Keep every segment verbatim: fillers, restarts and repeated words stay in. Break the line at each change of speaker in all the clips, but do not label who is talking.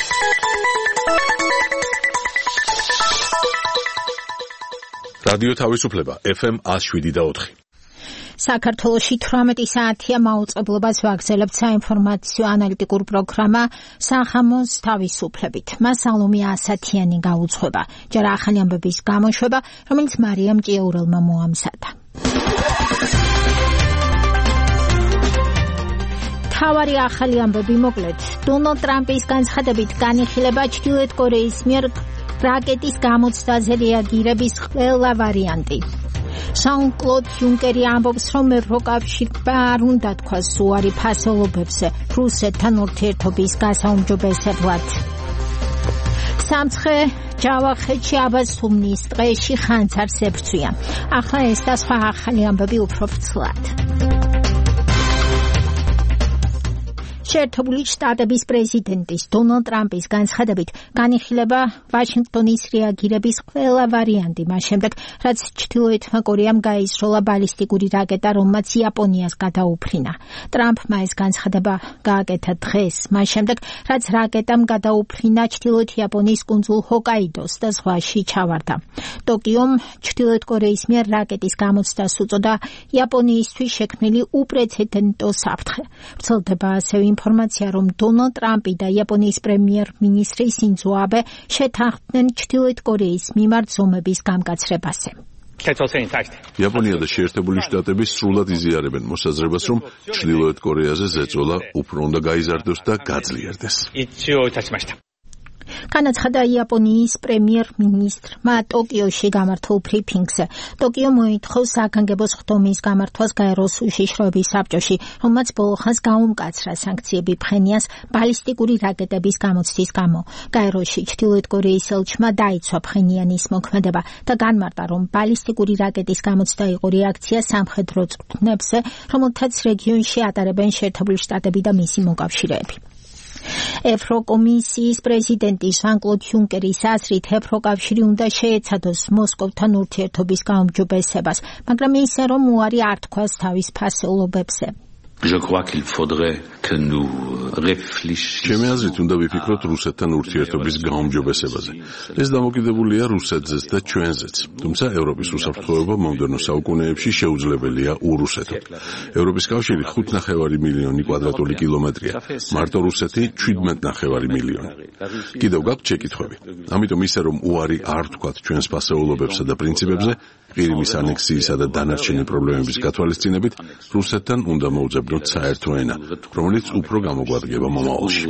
რადიო თავისუფლება ეფ ემ one oh seven და four.
საქართველოში თვრამეტი საათია მაუწყებლობას ვაგრძელებთ საინფორმაციო ანალიტიკურ პროგრამა სახამოს თავისუფლებით. მას სალომე ასათიანი გაუძღვება. ჯერ ახალი ამბების გამოშვება, რომელიც მარიამ ჭიაურელმა მოამზადა. თავარი ახალი ამბები მოკლედ. დონალდ ტრამპის განცხადებით განიხილება ჩრდილოეთ კორეის მიერ რაკეტის გამოცდაზე რეაგირების ყველა ვარიანტი. ჟან-კლოდ იუნკერი ამბობს, რომ ევროკავშირმა არ უნდა თქვას უარი ფასეულობებზე რუსეთთან ურთიერთობის გასაუმჯობესებლად. სამცხე ჯავახეთში აბასთუმნის ტყეში ხანძარს ებრძვია. ახლა ეს და სხვა ახალი ამბები უფრო ფრთხილად. შეერთებული შტატების პრეზიდენტის დონალდ ტრამპის განცხადებით განიხილება ვაშინგტონის რეაგირების ყველა ვარიანტი მას შემდეგ, რაც ჩრდილოეთმა კორეამ გაისროლა ბალისტიკური რაკეტა, რომელმაც იაპონიას გადაუფრინა. ტრამპმა ეს განცხადება გააკეთა დღეს, მას შემდეგ, რაც რაკეტამ გადაუფრინა ჩრდილოეთ იაპონიის კუნძულ ჰოკაიდოს და ზღვაში ჩავარდა. ტოკიომ ჩრდილოეთ კორეის მიერ რაკეტის გამოცდას უწოდა იაპონიისთვის შექმნილი უპრეცედენტო საფრთხე. ვრცელდება ასევე ინფორმაცია, რომ დონალდ ტრამპი და იაპონიის პრემიერ-მინისტრი სინძო აბე შეთანხმდნენ ჩრდილოეთ კორეის მიმართ ზომების გამკაცრებაზე.
იაპონია და შეერთებული შტატები სრულად იზიარებენ მოსაზრებას, რომ ჩრდილოეთ კორეაზე ზეწოლა უფრო უნდა გაიზარდოს და გაძლიერდეს.
განაცხადა იაპონიის პრემიერ-მინისტრმა ტოკიოში გამართულ ბრიფინგზე. ტოკიო მოითხოვს საგანგებო სხდომის გამართვას გაეროს უშიშროების საბჭოში, რომელმაც ბოლო ხანს გაუმკაცრა სანქციები ფხენიას ბალისტიკური რაკეტების გამოცდის გამო. გაეროში ჩრდილოეთ კორეის ელჩმა დაიცვა ფხენიანის მოქმედება და განმარტა, რომ ბალისტიკური რაკეტის გამოცდა იყო რეაქცია სამხედრო წვრთნებზე, რომელთაც რეგიონში ატარებენ შეერთებული შტატები და მისი მოკავშირეები. ევროკომისიის პრეზიდენტი ჟან-კლოდ იუნკერის აზრით, ევროკავშირი უნდა შეეცადოს მოსკოვთან ურთიერთობის გაუმჯობესებას, მაგრამ ისე, რომ უარი არ თქვას თავის ფასეულობებზე.
ჩემი აზრით უნდა ვიფიქროთ რუსეთთან ურთიერთობის გაუმჯობესებაზე. ეს დამოკიდებულია რუსეთზეც და ჩვენზეც. თუმცა ევროპის უსაფრთხოება მომდევნო საუკუნეებში შეუძლებელია ურუსეთოდ. ევროპის კავშირი ხუთ ნახევარი მილიონი კვადრატული კილომეტრია, მარტო რუსეთი შვიდმეტ ნახევარი მილიონი. კიდევ გაქვთ შეკითხვები. ამიტომ ისე, რომ უარი არ თქვათ ჩვენს ფასეულობებსა და პრინციპებზე, ყირიმის ანექსიისა და დანარჩენი პრობლემების გათვალისწინებით, რუსეთთან უნდა მოუძებნოთ საერთო ენა, რომელიც უფრო გამოგვადგება მომავალში.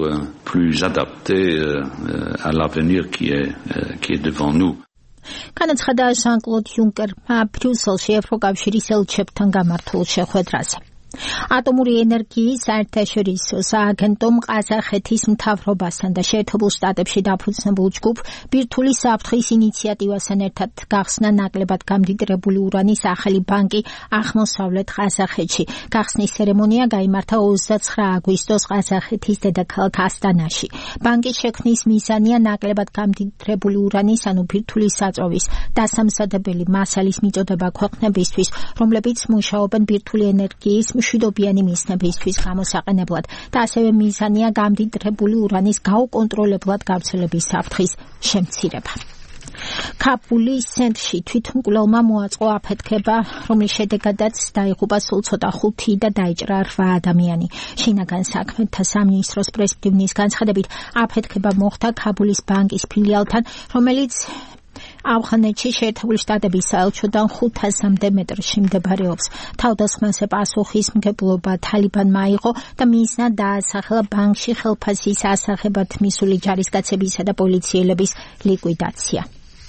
განაცხადა ჟან-კლოდ იუნკერმა ბრიუსელში ევროკავშირის ელჩებთან გამართულ შეხვედრაზე. ატომური ენერგიის საერთაშორისო სააგენტომ ყაზახეთის მთავრობასთან და შეერთებულ შტატებში დაფუძნებულ ჯგუფ ბირთვული საფრთხის ინიციატივასთან ერთად გახსნა ნაკლებად გამდიდრებული ურანის ახალი ბანკი აღმოსავლეთ ყაზახეთში. გახსნის ცერემონია გაიმართა ოცდაცხრა აგვისტოს ყაზახეთის დედაქალაქ ასტანაში. ბანკის შექმნის მიზანია ნაკლებად გამდიდრებული ურანის, ანუ ბირთვული საწვავის დასამზადებელი მასალის მიწოდება ქვეყნებისთვის, რომლებიც მუშაობენ ბირთვული ენერგიის მშვიდობიანი მიზნებისთვის გამოსაყენებლად და ასევე მიზანია გამდიდრებული ურანის გაუკონტროლებლად გავრცელების საფრთხის შემცირება. კაბულის ცენტრში თვითმკვლელმა მოაწყო აფეთქება, რომლის შედეგადაც დაიღუპა სულ ცოტა ხუთი და დაიჭრა რვა ადამიანი. შინაგან საქმეთა სამინისტროს პრესმდივნის განცხადებით, აფეთქება მოხდა კაბულის ბანკის ფილიალთან, რომელიც ავღანეთში შეერთებული შტატების საელჩოდან ხუთასამდე მეტრში მდებარეობს. თავდასხმაზე პასუხისმგებლობა თალიბანმა აიღო და მიზნად დაასახელა ბანკში ხელფასის ასახებად მისული ჯარისკაცებისა და პოლიციელების ლიკვიდაცია.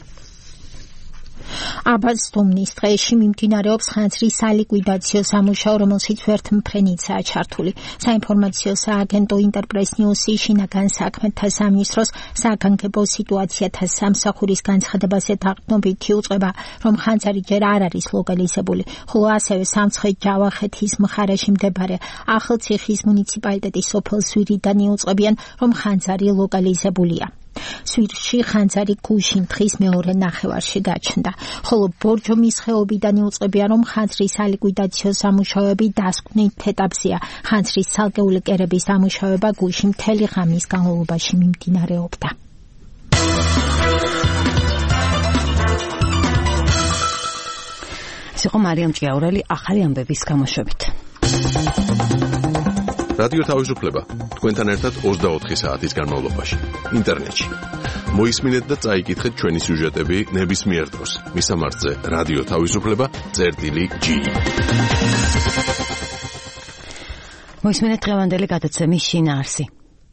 აბასთუმნის ტყეში მიმდინარეობს ხანძრის სალიკვიდაციო სამუშაო, რომელშიც ვერთმფრენიცაა ჩართული. საინფორმაციო სააგენტო ინტერპრეს ნიუსი შინაგან საქმეთა სამინისტროს საგანგებო სიტუაციათა სამსახურის განცხადებაზე დაყრდნობითი უწყება, რომ ხანძარი ჯერ არ არის ლოკალიზებული, ხოლო ასევე სამცხე ჯავახეთის მხარეში მდებარე ახალციხის მუნიციპალიტეტის სოფელ ზვირიდან იუწყებიან, რომ ხანძარი ლოკალიზებულია. სვირში ხანძარი გუშინ დღის მეორე ნახევარში გაჩნდა, ხოლო ბორჯომის ხეობიდან იუწყებია, რომ ხანძრის სალიკვიდაციო სამუშაოები დასკვნით ეტაპზეა. ხანძრის ცალკეული კერების სამუშაოება გუშინ მთელი ღამის განმავლობაში მიმდინარეობდა. ეს იყო მარიამ ჭიაურელი ახალი ამბების გამოშვებით.
რადიო თავისუფლება თქვენთან ერთად ოცდაოთხი საათის განმავლობაში ინტერნეტში. მოისმინეთ და წაიკითხეთ ჩვენი სიუჟეტები ნებისმიერ დროს. მისამართზე რადიო თავისუფლება წერტილი ჯი.
მოისმინეთ დღევანდელი გადაცემის შინაარსი.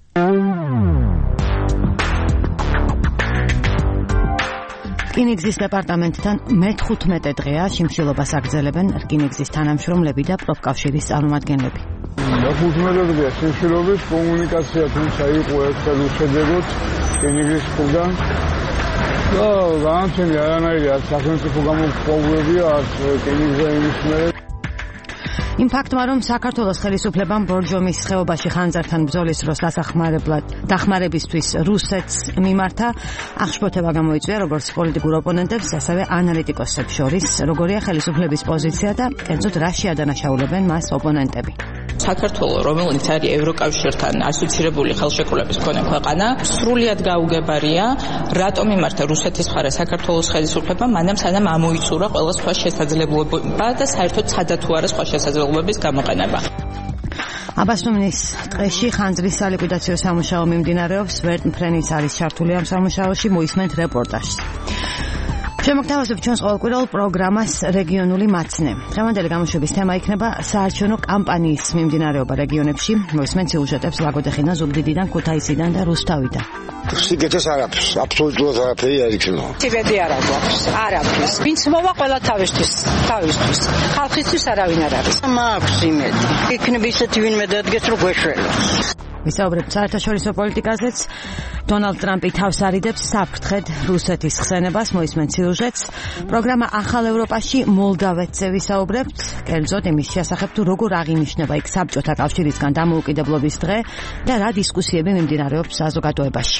რკინიგზის დეპარტამენტთან მეთხუთმეტე დღეა შიმშილობას აგრძელებენ რკინიგზის თანამშრომლები და პროფკავშირის წარმომადგენლები.
მეთხუთმეტე დღეა შიმშილობის კომუნიკაცია თუმცა იყო ერთად უშედეგოდ რკინიგზის მხრიდან და განაჩენი არანაირი არც სახელმწიფო გამოკვლევებია არც რკინიგზა იმის მერე.
იმ ფაქტმა, რომ საქართველოს ხელისუფლებამ ბორჯომის ხეობაში ხანძართან ბრძოლის დროს დასახმარებლად დახმარებისთვის რუსეთს მიმართა, აღშფოთება გამოიწვია როგორც პოლიტიკურ ოპონენტებს, ასევე ანალიტიკოსებს შორის, როგორია ხელისუფლების პოზიცია და კერძოდ რა შეადანაშაულებენ მას ოპონენტები.
საქართველოს, რომელიც არის ევროკავშირთან ასოცირებული ხელშეკრულების მქონე ქვეყანა, სრულიად გაუგებარია, რატომ მიმართა რუსეთის მხარეს საქართველოს ხელისუფლებამ, მანამ სანამ ამოიწურა ყველა სხვა შესაძლებლობა და საერთოდ ცადა თუ არა სხვა შესაძლებლობების გამოყენება.
აბასუმნის ტყეში ხანძრის სალიკვიდაციო სამუშაო მიმდინარეობს, ვერტმფრენიც არის ჩართული ამ სამუშაოში, მოისმენთ რეპორტაჟს. შემოგთავაზებ ჩვენს ყოველკვირეულ პროგრამას რეგიონული მაცნე. დღევანდელი გამოშვების თემა იქნება საარჩევნო კამპანიის მიმდინარეობა რეგიონებში. მოისმენთ სიუჟეტებს ლაგოდეხიდან, ზუგდიდიდან, ქუთაისიდან და რუსთავიდან.
სიგეთეს არაფერს, აბსოლუტურად არაფერი არ იქნება.
სიბედი არ აქვს, არაფერს. ვინც მოვა ყველა თავისთვის, თავისთვის. ხალხისთვის არავინ არ არის.
მაქვს იმედი. იქნება ისეთი ვინმე დადგეს, რომ გვეშველოს.
ვისაუბრებთ საერთაშორისო პოლიტიკაზეც. დონალდ ტრამპი თავს არიდებს საფრთხედ რუსეთის ხსენებას, მოისმენთ სიუჟეტს. პროგრამა ახალ ევროპაში მოლდავეთზე ვისაუბრებთ, კერძოდ იმის შესახებ თუ როგორ აღინიშნება იქ საბჭოთა კავშირისგან დამოუკიდებლობის დღე და რა დისკუსიები მიმდინარეობს საზოგადოებაში.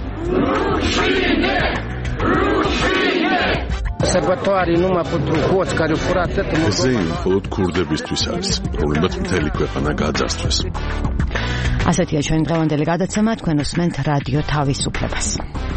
ეს მხოლოდ ქურდებისთვის არის, რომლებიც მთელი ქვეყანა გაძარცვეს.
ასეთია ჩვენი დღევანდელი გადაცემა, თქვენ უსმენთ რადიო თავისუფლებას.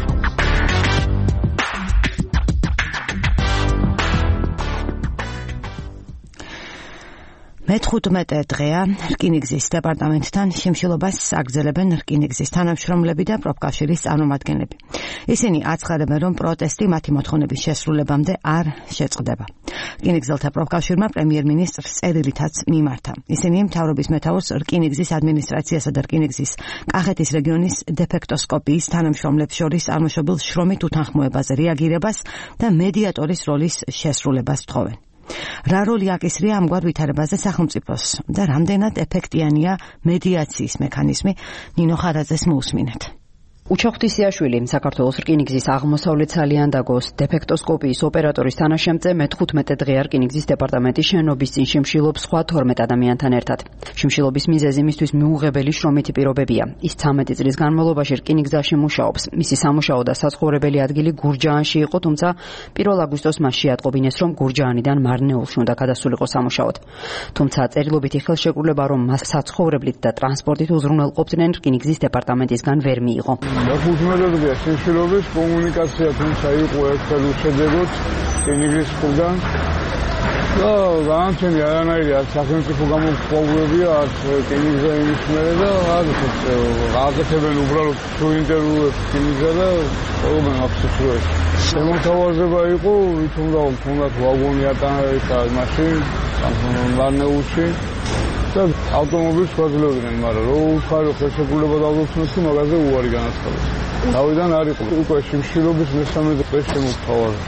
მეთხუთმეტე დღეა რკინიგზის დეპარტამენტთან შიმშილობას აგრძელებენ რკინიგზის თანამშრომლები და პროფკავშირის წარმომადგენლები. ისინი აცხადებენ, რომ პროტესტი მათი მოთხოვნების შესრულებამდე არ შეწყდება. რკინიგზელთა პროფკავშირმა პრემიერ-მინისტრს წერილითაც მიმართა. ისინი მთავრობის მეთაურს რკინიგზის ადმინისტრაციასა და რკინიგზის კახეთის რეგიონის დეფექტოსკოპიის თანამშრომლებს შორის წარმოშობილ შრომით უთანხმოებაზე რეაგირებას და მედიატორის როლის შესრულებას თხოვენ. რა როლი აკისრია ამგვარ ვითარებაზე სახელმწიფოს და რამდენად ეფექტიანია მედიაციის მექანიზმი, ნინო ხარაძეს მოусმინეთ.
უჩოხთისიაშვილი, საქართველოს რკინიგზის აღმოსავლეთ სალიანდაგოს დეფექტოსკოპიის ოპერატორის თანაშემწე მეთხუთმეტე დღეა რკინიგზის დეპარტამენტის შენობის წინ შიმშილობს სხვა თორმეტ ადამიანთან ერთად. შიმშილობის მიზეზი მისთვის მიუღებელი შრომითი პირობებია. ის ცამეტი წლის განმავლობაში რკინიგზაში მუშაობს. მისი სამუშაო და საცხოვრებელი ადგილი გურჯაანში იყო, თუმცა პირველ აგვისტოს მას შეატყობინეს, რომ გურჯაანიდან მარნეულში უნდა გადასულიყო სამუშაოდ. თუმცა წერილობითი ხელშეკრულება, რომ მას საცხოვრებლით და ტრანსპორტით უზრუნველყოფდნენ, რკინიგზის დეპარტამენტისგან ვერ მიიღო.
მეთხუთმეტე დღეა შიმშილობის კომუნიკაცია თუმცა იყო ერთად უშედეგოდ რკინიგზის მხრიდან და განაჩენი არანაირი არც სახელმწიფო გამოკვლევებია, არც რკინიგზა იმის მერე და არც აკეთებენ უბრალოდ თუ ინტერვიუებს რკინიგზა და ყველობენ აბსოლუტურად. შემოთავაზება იყო, ვითომ და თუნდაც ვაგონი ატანებდა მაშინ მარნეულში და ავტომობილს ვაძლევდნენ, მაგრამ რო უხარო ხელშეკრულება დავდოცნოთ, მაგაზე უარი განაცხადეს. თავიდან არ იყო უკვე შიმშილობის მესამე დღეს შემოთავაზა.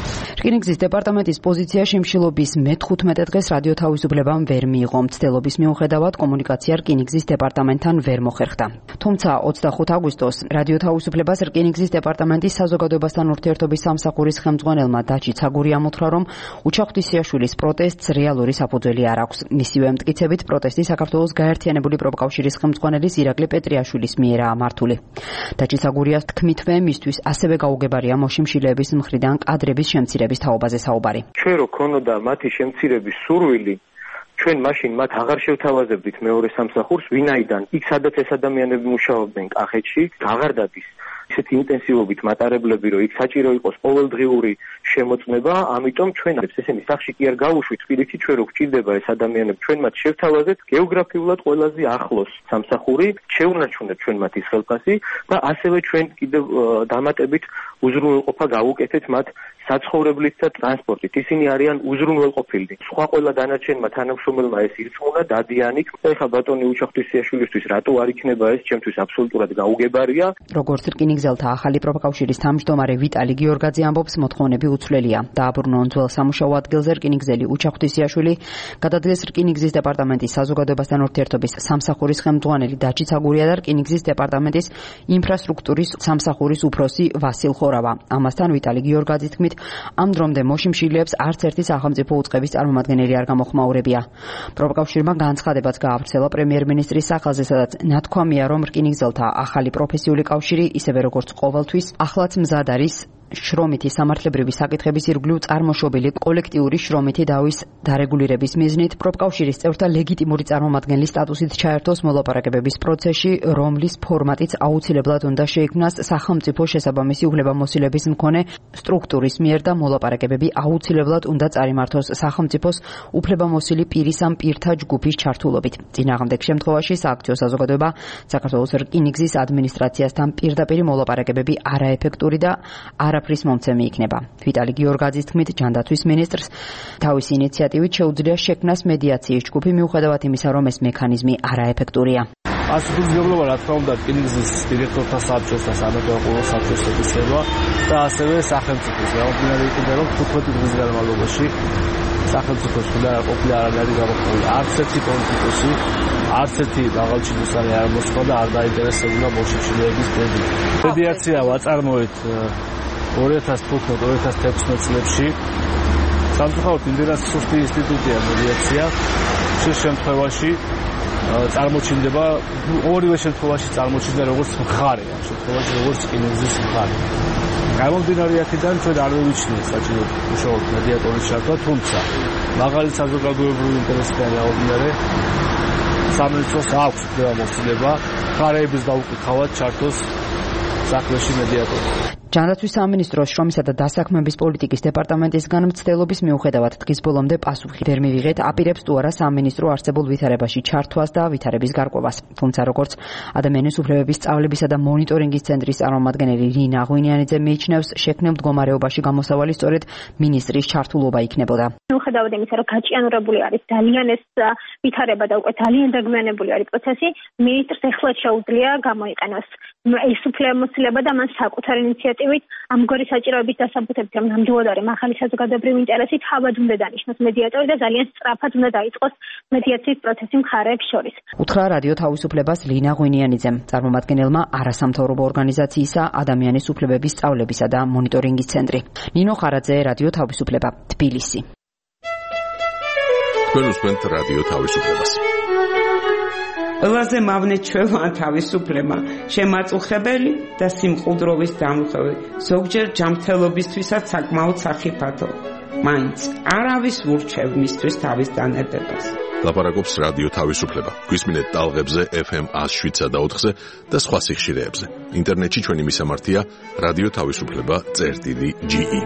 რკინიგზის დეპარტამენტის პოზიცია შიმშილობის მეთხუთმეტე დღეს რადიო თავისუფლებამ ვერ მიიღო. მცდელობის მიუხედავად კომუნიკაცია რკინიგზის დეპარტამენტთან ვერ მოხერხდა. თუმცა ოცდახუთ აგვისტოს რადიო თავისუფლებას რკინიგზის დეპარტამენტის საზოგადოებასთან ურთიერთობის სამსახურის ხელმძღვანელმა დაჩი ცაგური ამოთხრა, რომ უჩახტისიაშვილის პროტესტს რეალური საფუძველი არ აქვს. მისივე მტკიცებით პროტესტი საქართველოს გაერთიანებული პროფკავშირის ხელმძღვანელის ირაკლი პეტრიაშვილის მიერაა მართული. დაჩი ცაგურიას თქმითვე მისთვის ასევე გაუგებარია მოშიმშილეების მხრიდან კადრების შემცირების თაობაზე საუბარი.
ჩვენ რო ქონოდა მათი შემცირების სურვილი, ჩვენ მაშინ მათ აღარ შევთავაზებდით მეორე სამსახურს, ვინაიდან იქ სადაც ეს ადამიანები მუშაობდნენ კახეთში, აღარ დადის ისეთი ინტენსივობით მატარებლები, რომ იქ საჭირო იყოს ყოველდღიური შემოწმება, ამიტომ ჩვენ ესენი სახში კი არ გავუშვით, თბილისში ჩვენ რო გვჭირდება ეს ადამიანები, ჩვენ მათ შევთავაზეთ გეოგრაფიულად ყველაზე ახლოს სამსახური, შეუნარჩუნეთ ჩვენ მათ ის ხელფასი და ასევე ჩვენ კიდევ დამატებით უზრუნველყოფა გავუკეთეთ მათ საცხოვრებლით და ტრანსპორტით. ისინი არიან უზრუნველყოფილნი. სხვა ყველა დანარჩენმა თანამშრომელმა ეს ირწმუნა, დადიან იქ. ეხლა ბატონი უჩახტისიაშვილისთვის რატო არ იქნება ეს, ჩემთვის აბსოლუტურად გაუგებარია.
როგორც რკინიგზელთა ახალი პროფკავშირის თავმჯდომარე ვიტალი გიორგაძე ამბობს, მოთხოვნები უცვლელია. დააბრუნონ ძველ სამუშაო ადგილზე რკინიგზელი უჩახტისიაშვილი, გადადგეს რკინიგზის დეპარტამენტის საზოგადოებასთან ურთიერთობის სამსახურის ხელმძღვანელი დაჩი ცაგურია და რკინიგზის დეპარტამენტის ინფრასტრუქტურის სამსახურის უფროსი ვასილ ხორავა. ამასთან ვიტალი გიორგაძის თქმით, ამ დრომდე მოშიმშილეებს არც ერთი სახელმწიფო უწყების წარმომადგენელი არ გამოხმაურებია. პროფკავშირმა განცხადებაც გაავრცელა პრემიერ-მინისტრის სახელზე, სადაც ნათქვამია, რომ რკინიგზელთა ახალი პროფესიული კავშირი, ისევე როგორც ყოველთვის, ახლაც მზად არის შრომითი სამართლებრივი საკითხების ირგვლივ წარმოშობილი კოლექტიური შრომითი დავის დარეგულირების მიზნით პროფკავშირის წევრთა ლეგიტიმური წარმომადგენლის სტატუსით ჩაერთოს მოლაპარაკებების პროცესში, რომლის ფორმატიც აუცილებლად უნდა შეიქმნას სახელმწიფო შესაბამისი უფლებამოსილების მქონე სტრუქტურის მიერ და მოლაპარაკებები აუცილებლად უნდა წარიმართოს სახელმწიფოს უფლებამოსილი პირის ამ პირთა ჯგუფის ჩართულობით. წინააღმდეგ შემთხვევაში სააქციო საზოგადოება საქართველოს რკინიგზის ადმინისტრაციასთან პირდაპირ მოლაპარაკებები არაეფექტური და არა ფრის მომცემი იქნება. ვიტალი გიორგაძის თქმით, ჯანდაცვის მინისტრს თავისი ინიციატივით შეუძლია შექმნას მედიაციის ჯგუფი, მიუხედავად იმისა, რომ ეს მექანიზმი არაეფექტურია.
ასეთულზეულობა რა თქმა უნდა რკინიგზის დირექტორთა საბჭოს და სამეფო საბჭოს ეკისრება და ასევე სახელმწიფოს. გამომდინარე იქიდან, რომ თუთხმეტი წლის განმავლობაში სახელმწიფოს უნდა ყოფილა არანაირი გამოხმაურება. არც ერთი პოლიტიკოსი, არც ერთი მაღალჩინოსანი არ მოსხდა და არ დაინტერესებულა მოშიმშილეების დედით. მედიაცია ვაწარმოეთ ორი ათას თერთმეტ ორი ათას თექვსმეტ წლებში. სამწუხაროდ იმდენად სუსტი ინსტიტუტია მედიაცია. შენ შემთხვევაში წარმოჩინდება ორივე შემთხვევაში წარმოჩინდა როგორც მხარე, ამ შემთხვევაში როგორც რკინიგზის მხარე. გამომდინარე აქედან ჩვენ არ მივიჩნიეთ საჭირო უშუალოდ მედიატორის ჩართვა, თუმცა მაღალი საზოგადოებრივი ინტერესიდან გამომდინარე სამინისტროს აქვს უფლებამოსილება მხარეების დაუკითხავად ჩართოს საქმეში მედიატორი.
ჯანდაცვის სამინისტროს შრომისა და დასაქმების პოლიტიკის დეპარტამენტისგან მცდელობის მიუხედავად დღის ბოლომდე პასუხი ვერ მივიღეთ, აპირებს თუ არა სამინისტრო არსებულ ვითარებაში ჩართვას და ვითარების გარკვევას. თუმცა როგორც ადამიანის უფლებების სწავლებისა და მონიტორინგის ცენტრის წარმომადგენელი ლინა ღვინიანიძე მიიჩნევს, შექმნილ მდგომარეობაში გამოსავალი სწორედ მინისტრის ჩართულობა იქნებოდა.
მიუხედავად იმისა, რომ გაჭიანურებული არის ძალიან ეს ვითარება და უკვე ძალიან დაგმიანებული არის პროცესი, მინისტრს ეხლა შეუძლია გამოიყენოს ეს უფლებამოსილება და მან საკუთარი ინიციატივით ამგვარი საჭიროების დასაბუთებით, რომ ნამდვილად არის მაღალი საზოგადოებრივი ინტერესი, თავად უნდა დანიშნოს მედიატორი და ძალიან სწრაფად უნდა დაიწყოს მედიაციის პროცესი მხარეებს შორის.
უთხრა რადიო თავისუფლებას ლინა ღვინიანიძემ, წარმომადგენელმა არასამთავრობო ორგანიზაციისა ადამიანის უფლებების სწავლებისა და მონიტორინგის ცენტრი. ნინო ხარაძე, რადიო თავისუფლება, თბილისი.
თქვენ უსმენთ რადიო თავისუფლებას.
ყველაზე მავნე ჩვევა თავისუფლება, შემაწუხებელი და სიმყუდროვის დამხები, ზოგჯერ ჯანმრთელობისთვისაც საკმაოდ სახიფათო. მაინც არავის ურჩევ მისთვის თავის დანებებას.
ლაპარაკობს რადიო თავისუფლება. გვისმინეთ ტალღებზე ეფ ემ ათს შვიდსა და ოთხზე და სხვა სიხშირეებზე. ინტერნეტში ჩვენი მისამართია რადიო თავისუფლება წერტილი ჯი ი.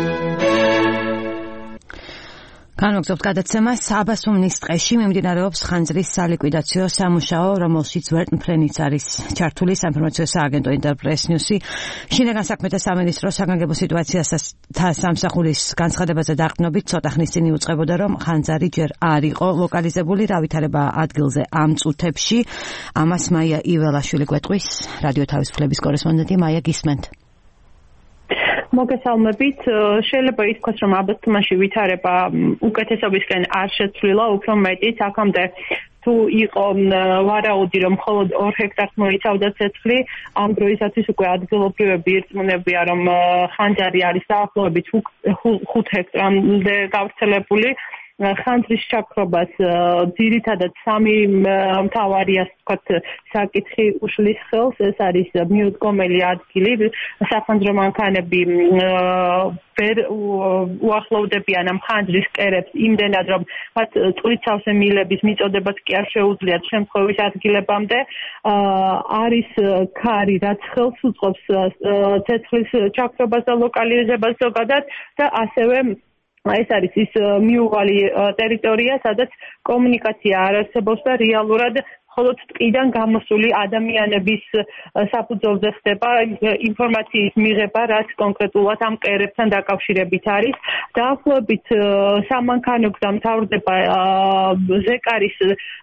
განვაგრძობთ გადაცემას. აბასუმნის ტყეში მიმდინარეობს ხანძრის სალიკვიდაციო სამუშაო, რომელშიც ვერტმფრენიც არის ჩართული საინფორმაციო სააგენტო ინტერპრეს ნიუსი. შინაგან საქმეთა სამინისტროს საგანგებო სიტუაციასთან სამსახურის განცხადებაზე დაყრდნობით ცოტა ხნის წინ იუწყებოდა, რომ ხანძარი ჯერ არ იყო ლოკალიზებული, რა ვითარება ადგილზე ამ წუთებში. ამას მაია იველაშვილი გვეტყვის, რადიო თავისუფლების კორესპონდენტი. მაია, გისმენთ.
მოგესალმებით. შეიძლება ითქვას, რომ აბასთუმანში ვითარება უკეთესობისკენ არ შეცვლილა, უფრო მეტიც აქამდე თუ იყო ვარაუდი, რომ მხოლოდ ორ ჰექტარს მოიცავდა ცეცხლი, ამ დროისათვის უკვე ადგილობრივები ირწმუნებიან, რომ ხანჯარი არის დაახლოებით ხუთ ჰექტარამდე გავრცელებული. ხანძრის ჩაქრობას ძირითადად სამი მთავარი ასე ვთქვათ საკითხი უშლის ხელს. ეს არის მიუდგომელი ადგილი, საფანძრო მანქანები ვერ უახლოვდებიან ამ ხანძრის კერებს იმდენად, რომ მათ წყლით სავსე მილების მიწოდებაც კი არ შეუძლიათ შემთხვევის ადგილებამდე. არის ქარი, რაც ხელს უწყობს ცეცხლის ჩაქრობას და ლოკალიზებას ზოგადად და ასევე ეს არის ის მიუვალი ტერიტორია, სადაც კომუნიკაცია არ არსებობს და რეალურად მხოლოდ ტყიდან გამოსული ადამიანების საფუძველზე ხდება ინფორმაციის მიღება, რაც კონკრეტულად ამ კერებთან დაკავშირებით არის. დაახლოებით სამანქანო გზა მთავრდება ზეკარის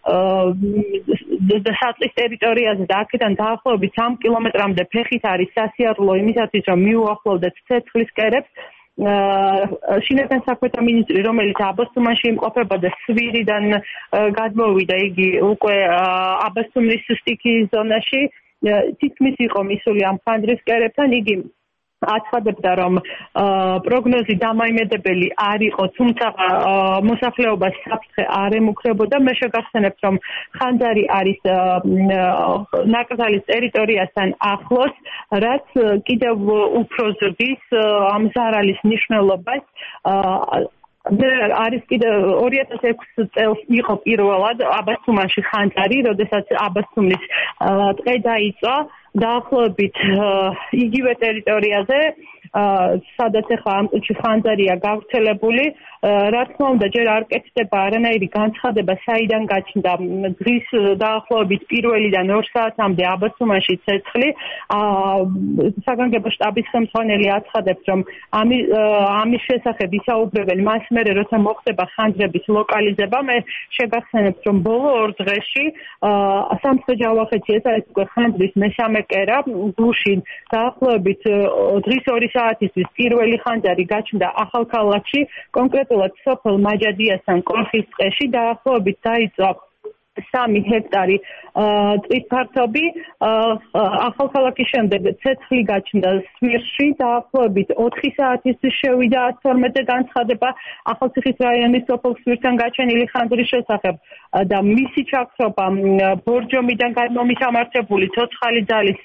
საწლის ტერიტორიაზე და აქედან დაახლოებით სამ კილომეტრამდე ფეხით არის სასიარულო იმისათვის, რომ მიუახლოვდეთ ცეცხლის კერებს. შინაგან საქმეთა მინისტრი, რომელიც აბასთუმანში იმყოფებოდა, სვირიდან გადმოვიდა, იგი უკვე აბასთუმნის სტიქიის ზონაში, თითქმის იყო მისული ამ ხანძრის კერებთან, იგი აცხადებდა, რომ პროგნოზი დამაიმედებელი არ იყო, თუმცა მოსახლეობას საფრთხე არ ემუქრებოდა. მე შეგახსენებთ, რომ ხანძარი არის ნაკრძალის ტერიტორიასთან ახლოს, რაც კიდევ უფრო ზრდის ამ ზარალის მნიშვნელობას. არის კიდე ორი ათას ექვსი წელს იყო პირველად აბასთუმანში ხანძარი, როდესაც აბასთუმნის ტყე დაიწყო დაახლოებით იგივე ტერიტორიაზე, სადაც ახლა ამ წუთში ხანძარია გავრცელებული. რა თქმა უნდა, ჯერ არ კეთდება არანაირი განცხადება, საიდან გაჩნდა დღის დაახლოებით პირველიდან ორ საათამდე აბასთუმანში ცეცხლი. საგანგებო შტაბის ხელმძღვანელი აცხადებს, რომ ამის შესახებ ისაუბრებენ მას მერე, როცა მოხდება ხანძრების ლოკალიზება. მე შეგახსენებთ, რომ ბოლო ორ დღეში სამცხე-ჯავახეთში, ეს არის უკვე ხანძრის მესამე კერა, გუშინ დაახლოებით დღის ორი საათისთვის პირველი ხანძარი გაჩნდა ახალქალაქში, კონკრეტულად სოფელ მაჯადიასთან კორხის ტყეში, დაახლოებით დაიწყო სამი ჰექტარი ტყის ფართობი. ახალქალაქის შემდეგ ცეცხლი გაჩნდა სვირში, დაახლოებით ოთხი საათისთვის შევიდა თორმეტე განცხადება ახალციხის რაიონის სოფელ სვირთან გაჩენილი ხანძრის შესახებ და მისი ჩაქრობა ბორჯომიდან გამომისამართებული ცოცხალი ძალის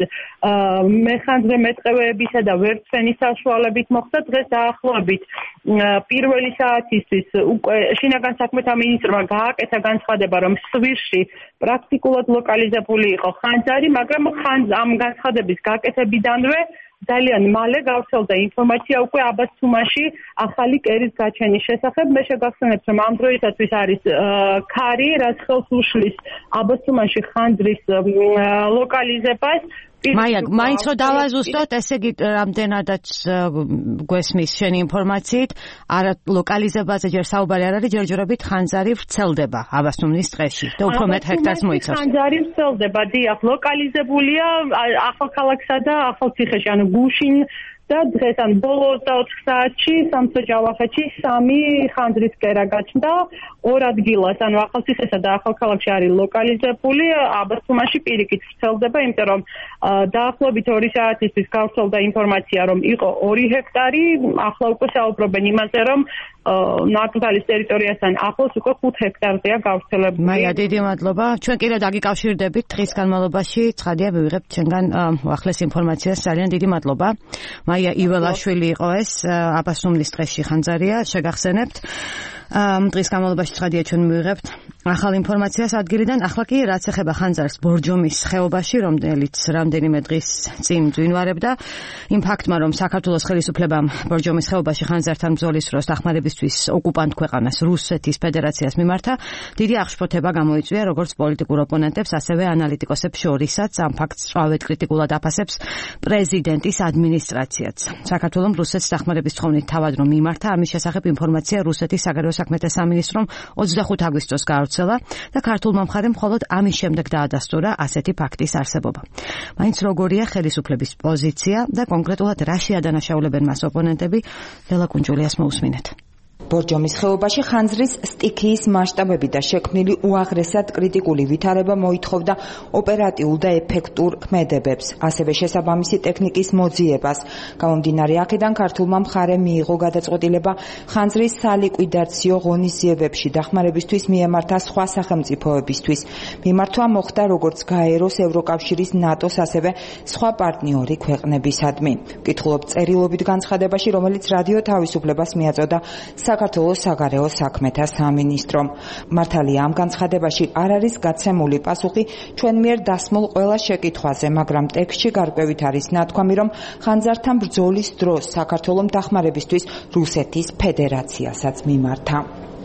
მეხანძრე მეტყევეებისა და ვერცხლის საშუალებით მოხდა. დღეს დაახლოებით პირველი საათისთვის უკვე შინაგან საქმეთა მინისტრმა გააკეთა განცხადება, რომ სვირში პრაქტიკულად ლოკალიზებული იყო ხანძარი, მაგრამ ამ განცხადების გაკეთებიდანვე ძალიან მალე გავრცელდა ინფორმაცია უკვე აბასთუმანში ახალი კერის გაჩენის შესახებ. მე შეგახსენებთ, რომ ამ დროისათვის არის ქარი, რაც ხელს უშლის აბასთუმანში ხანძრის ლოკალიზებას.
მაია, მაინც რომ დავაზუსტოთ, ესე იგი რამდენადაც გვესმის შენი ინფორმაციით, არა ლოკალიზებაზე ჯერ საუბარი არ არის, ჯერჯერობით ხანძარი ვრცელდება აბასთუმნის ტყეში და უფრო მეტ ჰექტარს მოიცავს.
ხანძარი ვრცელდება, დიახ, ლოკალიზებულია ახალქალაქსა და ახალციხეში, ანუ გუშინ და დღეს ან ბოლო ოცდაოთხ საათში სამცხე-ჯავახეთში სამი ხანძრის კერა გაჩნდა, ორ ადგილას, ანუ ახალციხესა და ახალქალაქში არის ლოკალიზებული, აბასთუმანში პირიქით ვრცელდება, იმიტომ რომ დაახლოებით ორი საათისთვის გავრცელდა ინფორმაცია, რომ იყო ორი ჰექტარი, ახლა უკვე საუბრობენ იმაზე, რომ ნაკრძალის ტერიტორიასთან ახლოს უკვე ხუთ ჰექტარზეა გავრცელებული.
მაია, დიდი მადლობა. ჩვენ კიდევ დაგიკავშირდებით დღის განმავლობაში, ცხადია მივიღებთ ჩვენგან უახლეს ინფორმაციას. ძალიან დიდი მადლობა. მაია იველაშვილი იყო ეს, აბასთუმნის ტყეში ხანძარია, შეგახსენებთ. დღის განმავლობაში ცხადია ჩვენ მივიღებთ ახალ ინფორმაციას ადგილიდან. ახლა კი რაც ეხება ხანძარს ბორჯომის ხეობაში, რომელიც რამდენიმე დღის წინ გვინვარებდა, იმ ფაქტმა, რომ საქართველოს ხელისუფლებამ ბორჯომის ხეობაში ხანძართან ბრძოლის დროს დახმარებისთვის ოკუპანტ ქვეყანას რუსეთის ფედერაციას მიმართა, დიდი აღშფოთება გამოიწვია როგორც პოლიტიკურ ოპონენტებს, ასევე ანალიტიკოსებს შორისაც. ამ ფაქტს სწრაფად კრიტიკულად აფასებს პრეზიდენტის ადმინისტრაციაც. საქართველოს რუსეთის დახმარების თხოვნით თავად რომ მიმართა, ამის შესახებ ინფორმაცია რუსეთის საგარეო საქმეთა სამინისტრომ ოცდახუთ აგვისტოს გაავრცელა გამოცელა და ქართულმა მხარემ მხოლოდ ამის შემდეგ დაადასტურა ასეთი ფაქტის არსებობა. მაინც როგორია ხელისუფლების პოზიცია და კონკრეტულად რა შეადანაშაულებენ მას ოპონენტები, ლელა კუნჯულიას მოусმინეთ.
ბორჯომის ხეობაში ხანძრის სტიქიის მასშტაბები და შექმნილი უაღრესად კრიტიკული ვითარება მოითხოვდა ოპერატიულ და ეფექტურ ქმედებებს, ასევე შესაბამისი ტექნიკის მოძიებას. გამომდინარე აქედან ქართულმა მხარემ მიიღო გადაწყვეტილება ხანძრის სალიკვიდაციო ღონისძიებებში დახმარებისთვის მიემართა სხვა სახელმწიფოებისთვის. მიმართვა მოხდა როგორც გაეროს, ევროკავშირის, ნატოს, ასევე სხვა პარტნიორი ქვეყნებისადმი. ვკითხულობ წერილობით განცხადებაში, რომელიც რადიო თავისუფლებას მიაწოდა საქართველოს საგარეო საქმეთა სამინისტრომ. მართალია ამ განცხადებაში არ არის გაცემული პასუხი ჩვენ მიერ დასმულ ყველა შეკითხვაზე, მაგრამ ტექსტში გარკვევით არის ნათქვამი, რომ ხანძართან ბრძოლის დროს საქართველოს დახმარებისთვის რუსეთის ფედერაციასაც მიმართა.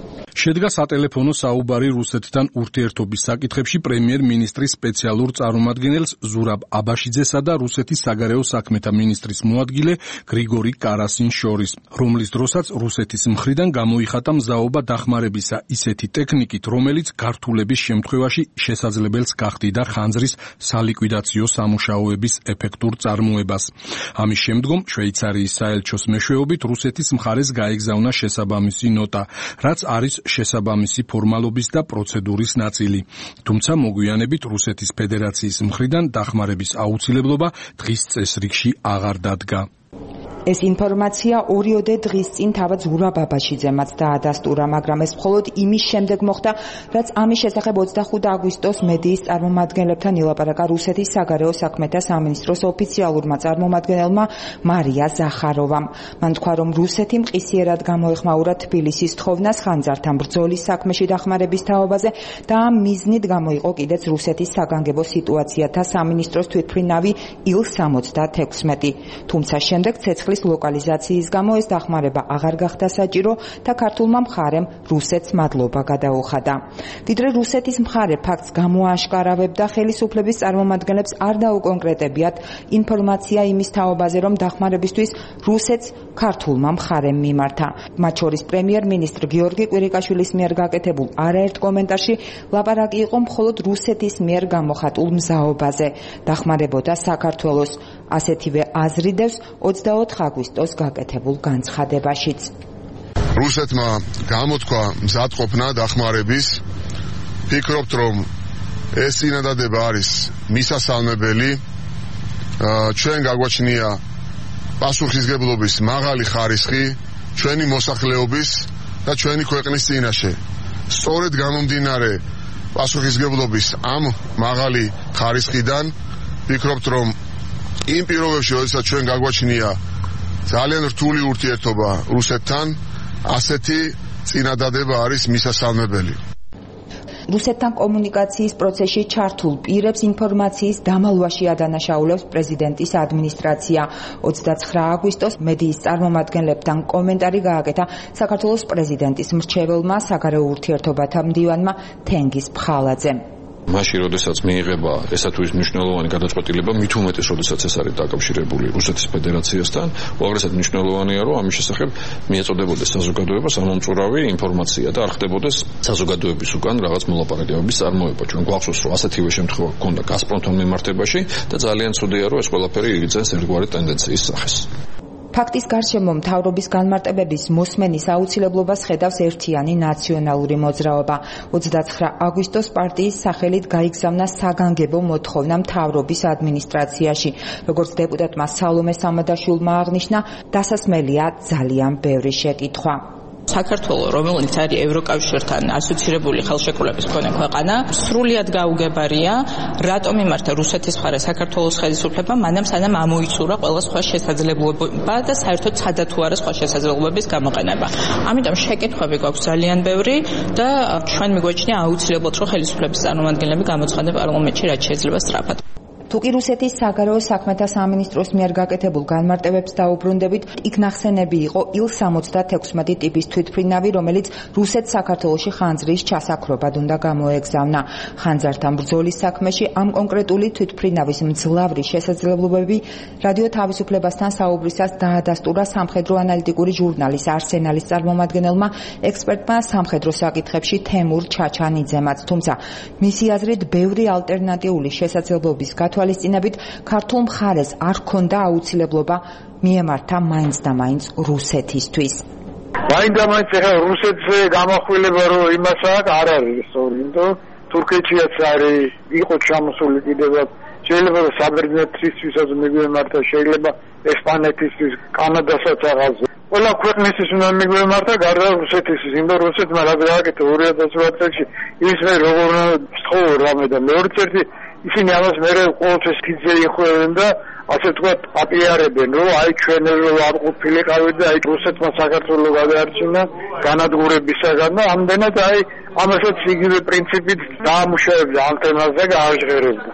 შედგა სატელეფონო საუბარი რუსეთთან ურთიერთობის საკითხებში პრემიერ-მინისტრის სპეციალურ წარმომადგენელს ზურაბ აბაშიძესა და რუსეთის საგარეო საქმეთა მინისტრის მოადგილე გრიგორი კარასინს შორის, რომლის დროსაც რუსეთის მხრიდან გამოიხატა მზაობა დახმარებისა ისეთი ტექნიკით, რომელიც გართულების შემთხვევაში შესაძლებელს გახდიდა ხანძრის სალიკვიდაციო სამუშაოების ეფექტურ წარმოებას. ამის შემდგომ შვეიცარიის საელჩოს მეშვეობით რუსეთის მხარეს გაეგზავნა შესაბამისი ნოტა, რაც არის შესაბამისი ფორმალობის და პროცედურის ნაწილი. თუმცა მოგვიანებით რუსეთის ფედერაციის მხრიდან დახმარების აუცილებლობა დღის წესრიგში აღარ დადგა.
ეს ინფორმაცია ორიოდე დღის წინ თავად ზურაბ აბაშიძემაც დაადასტურა, მაგრამ ეს მხოლოდ იმის შემდეგ მოხდა, რაც ამის შესახებ ოცდახუთი აგვისტოს მედიის წარმომადგენლებთან ილაპარაკა რუსეთის საგარეო საქმეთა სამინისტროს ოფიციალურმა წარმომადგენელმა მარია ზახაროვამ. მან თქვა, რომ რუსეთი მყისიერად გამოეხმაურა თბილისის თხოვნას ხანძართან ბრძოლის საქმეში დახმარების თაობაზე და ამ მიზნით გამოიყო კიდეც რუსეთის საგანგებო სიტუაციათა სამინისტროს თვითმფრინავი ილ სამოცდათექვსმეტი. თუმცა შემდეგ ცეცხლის ლოკალიზაციის გამო ეს დახმარება აღარ გახდა საჭირო და ქართულმა მხარემ რუსეთს მადლობა გადაუხადა. ვიდრე რუსეთის მხარე ფაქტს გამოაშკარავებდა, ხელისუფლების წარმომადგენლებს არ დაუკონკრეტებიათ ინფორმაცია იმის თაობაზე, რომ დახმარებისთვის რუსეთს ქართულმა მხარემ მიმართა. მათ შორის პრემიერ-მინისტრ გიორგი კვირიკაშვილის მიერ გაკეთებულ არაერთ კომენტარში ლაპარაკი იყო მხოლოდ რუსეთის მიერ გამოხატულ მზაობაზე. დახმარებოდა საქართველოს. ასეთივე აზრი დევს ოცდაოთხ აგვისტოს გაკეთებულ განცხადებაშიც.
რუსეთმა გამოთქვა მზადყოფნა დახმარების. ფიქრობთ, რომ ეს წინადადება არის მისასალმებელი. ჩვენ გაგვაჩნია პასუხისგებლობის მაღალი ხარისხი ჩვენი მოსახლეობის და ჩვენი ქვეყნის წინაშე. სწორედ გამომდინარე პასუხისგებლობის ამ მაღალი ხარისხიდან ვფიქრობთ, რომ იმ პირობებში, როდესაც ჩვენ გაგვაჩნია ძალიან რთული ურთიერთობა რუსეთთან, ასეთი წინადადება არის მისასალმებელი.
რუსეთთან კომუნიკაციის პროცესში ჩართულ პირებს ინფორმაციის დამალვაში ადანაშაულებს პრეზიდენტის ადმინისტრაცია. ოცდაცხრა აგვისტოს მედიის წარმომადგენლებთან კომენტარი გააკეთა საქართველოს პრეზიდენტის მრჩეველმა საგარეო ურთიერთობათა მდივანმა თენგიზ ფხალაძემ.
მაშინ, როდესაც მიიღება ესა თუ ის მნიშვნელოვანი გადაწყვეტილება, მით უმეტეს, როდესაც ეს არის დაკავშირებული რუსეთის ფედერაციასთან, უაღრესად მნიშვნელოვანია, რომ ამის შესახებ მიეწოდებოდეს საზოგადოებას ამომწურავი ინფორმაცია და არ ხდებოდეს საზოგადოების უკან რაღაც მოლაპარაკებების წარმოება. ჩვენ გვახსოვს, რომ ასეთივე შემთხვევა ჰქონდა გაზპრომთან მიმართებაში და ძალიან ცუდია, რომ ეს ყველაფერი იგრძენს ერთგვარი ტენდენციის სახეს.
ფაქტის გარშემო მთავრობის განმარტებების მოსმენის აუცილებლობას ხედავს ერთიანი ნაციონალური მოძრაობა. ოცდაცხრა აგვისტოს პარტიის სახელით გაიგზავნა საგანგებო მოთხოვნა მთავრობის ადმინისტრაციაში. როგორც დეპუტატმა სალომე სამადაშვილმა აღნიშნა, დასასმელია ძალიან ბევრი შეკითხვა.
საქართველო, რომელიც არის ევროკავშირთან ასოცირებული ხელშეკრულების მქონე ქვეყანა, სრულიად გაუგებარია, რატომ იმართა რუსეთის მხარე საქართველოს ხელისუფლებამ, მანამ სანამ ამოიცურა ყველა სხვა შესაძლებლობა და საერთოდ ცადა თუ არა სხვა შესაძლებლობების გამოყენება. ამიტომ შეკითხვები გვაქვს ძალიან ბევრი და ჩვენ მიგვაჩნია აუცილებლად, რომ ხელისუფლების წარმომადგენლები გამოცხადեն პარლამენტში, რაც შეიძლება სწრაფად.
თუკი რუსეთის საგარეო საქმეთა სამინისტროს მიერ გაკეთებულ განმარტებებს დაუბრუნდებით, იქ ნახსენები იყო ილ სამოცდათექვსმეტი ტიპის თვითმფრინავი, რომელიც რუსეთს საქართველოში ხანძრის ჩასაქრობად უნდა გამოეგზავნა. ხანძართან ბრძოლის საქმეში ამ კონკრეტული თვითმფრინავის მძლავრი შესაძლებლობები რადიო თავისუფლებასთან საუბრისას დაადასტურა სამხედრო ანალიტიკური ჟურნალის არსენალის წარმომადგენელმა ექსპერტმა სამხედრო საკითხებში თემურ ჩაჩანიძემაც, თუმცა მისი აზრით ბევრი ალტერნატიული შესაძლებლობის გათვალისწინებით ქართულ მხარეს არ ჰქონდა აუცილებლობა მიემართა მაინც და მაინც რუსეთისთვის.
მაინც და მაინც ახლა რუსეთზე გამახვილება რო იმასაა არ არის სწორი, იმიტომ თურქეთშიაც არის იყო ჩამოსული კიდევაც შეიძლება საბერძნეთისთვისაც მიგვემართა, შეიძლება ესპანეთისთვის, კანადასაც აღაზე. ყველა ქვეყნისთვის უნდა მიგვემართა გარდა რუსეთისთვის, იმიტომ რუსეთმა რაც გააკეთა ორი ათას ოთხ წელს ის მე როგორ სწხოვ რამე და მეორე წელი ისინი ამას მე ყოველთვის ფიძე იხვევენ და ასე ვთქვათ აპიარებენ, რომ აი ჩვენ არ ყოფილიყავით და აი რუსეთმა საქართველოს გადაარჩინა განადგურებისაგან და ამდენად აი ამასაც იგივე პრინციპით დაამუშავებდა ამ თემას და გააჟღერებდა.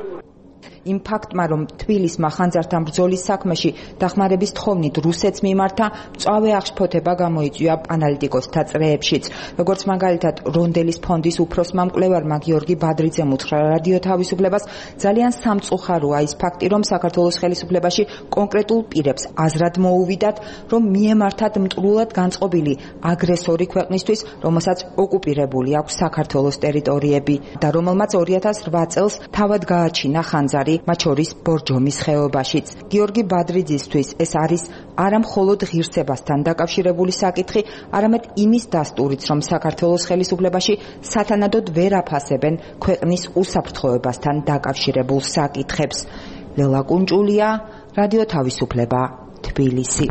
იმ ფაქტმა, რომ თბილისმა ხანძართან ბრძოლის საქმეში დახმარების თხოვნით რუსეთს მიმართა, მწვავე აღშფოთება გამოიწვია ანალიტიკოსთა წრეებშიც. როგორც მაგალითად რონდელის ფონდის უფროსმა მკვლევარმა გიორგი ბადრიძემ უთხრა რადიო თავისუფლებას, ძალიან სამწუხაროა ის ფაქტი, რომ საქართველოს ხელისუფლებაში კონკრეტულ პირებს აზრად მოუვიდათ, რომ მიემართათ მტრულად განწყობილი აგრესორი ქვეყნისთვის, რომელსაც ოკუპირებული აქვს საქართველოს ტერიტორიები და რომელმაც ორი ათას რვა წელს თავად გააჩინა ხანძარი მათ შორის ბორჯომის ხეობაშიც. გიორგი ბადრიძისთვის ეს არის არა მხოლოდ ღირსებასთან დაკავშირებული საკითხი, არამედ იმის დასტურიც, რომ საქართველოს ხელისუფლებაში სათანადოდ ვერ აფასებენ ქვეყნის უსაფრთხოებასთან დაკავშირებულ საკითხებს. ლელა კუნჭულია, რადიო თავისუფლება, თბილისი.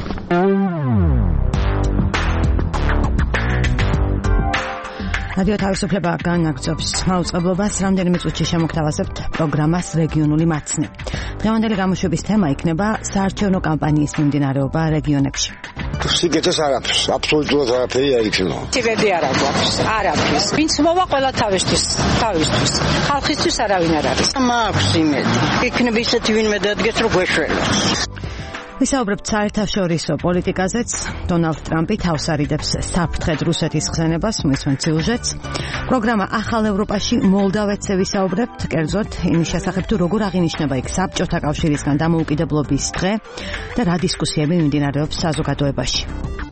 რადიო თავისუფლება განაგრძობს მაუწყებლობას, რამდენიმე წუთში შემოგთავაზებთ პროგრამას რეგიონული მაცნე. დღევანდელი გამოშვების თემა იქნება საარჩევნო კამპანიის მიმდინარეობა რეგიონებში.
სიგეთეს არაფერს, აბსოლუტურად არაფერი არ იქნება.
სიგეთი არ აქვს, არაფერს. ვინც მოვა ყველა თავისთვის, თავისთვის. ხალხისთვის არავინ არ არის.
მაქვს იმედი. იქნება ისეთი ვინმე დადგეს, რომ გვეშველოს.
ვისაუბრებთ საერთაშორისო პოლიტიკაზეც. დონალდ ტრამპი თავს არიდებს საფრთხედ რუსეთის ხსენებას, მოისმენთ სიუჟეტს. პროგრამა ახალ ევროპაში მოლდავეთზე ვისაუბრებთ, კერძოდ იმის შესახებ, თუ როგორ აღინიშნება იქ საბჭოთა კავშირისგან დამოუკიდებლობის დღე და რა დისკუსიები მიმდინარეობს საზოგადოებაში.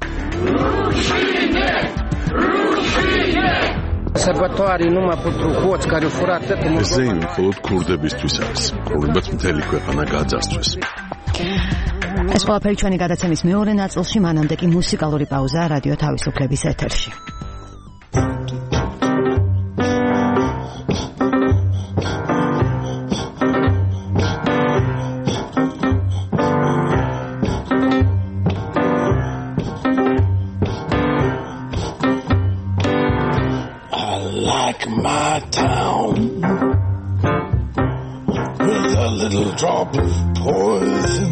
ეს ზეიმი მხოლოდ ქურდებისთვის არის. პრობლემაც მთელი ქვეყანა გაძარცვეს.
ეს ყველაფერი ჩვენი გადაცემის მეორე ნაწილში, მანამდე კი მუსიკალური პაუზა რადიო თავისუფლების ეთერში.
I like my town with a little drop of poison.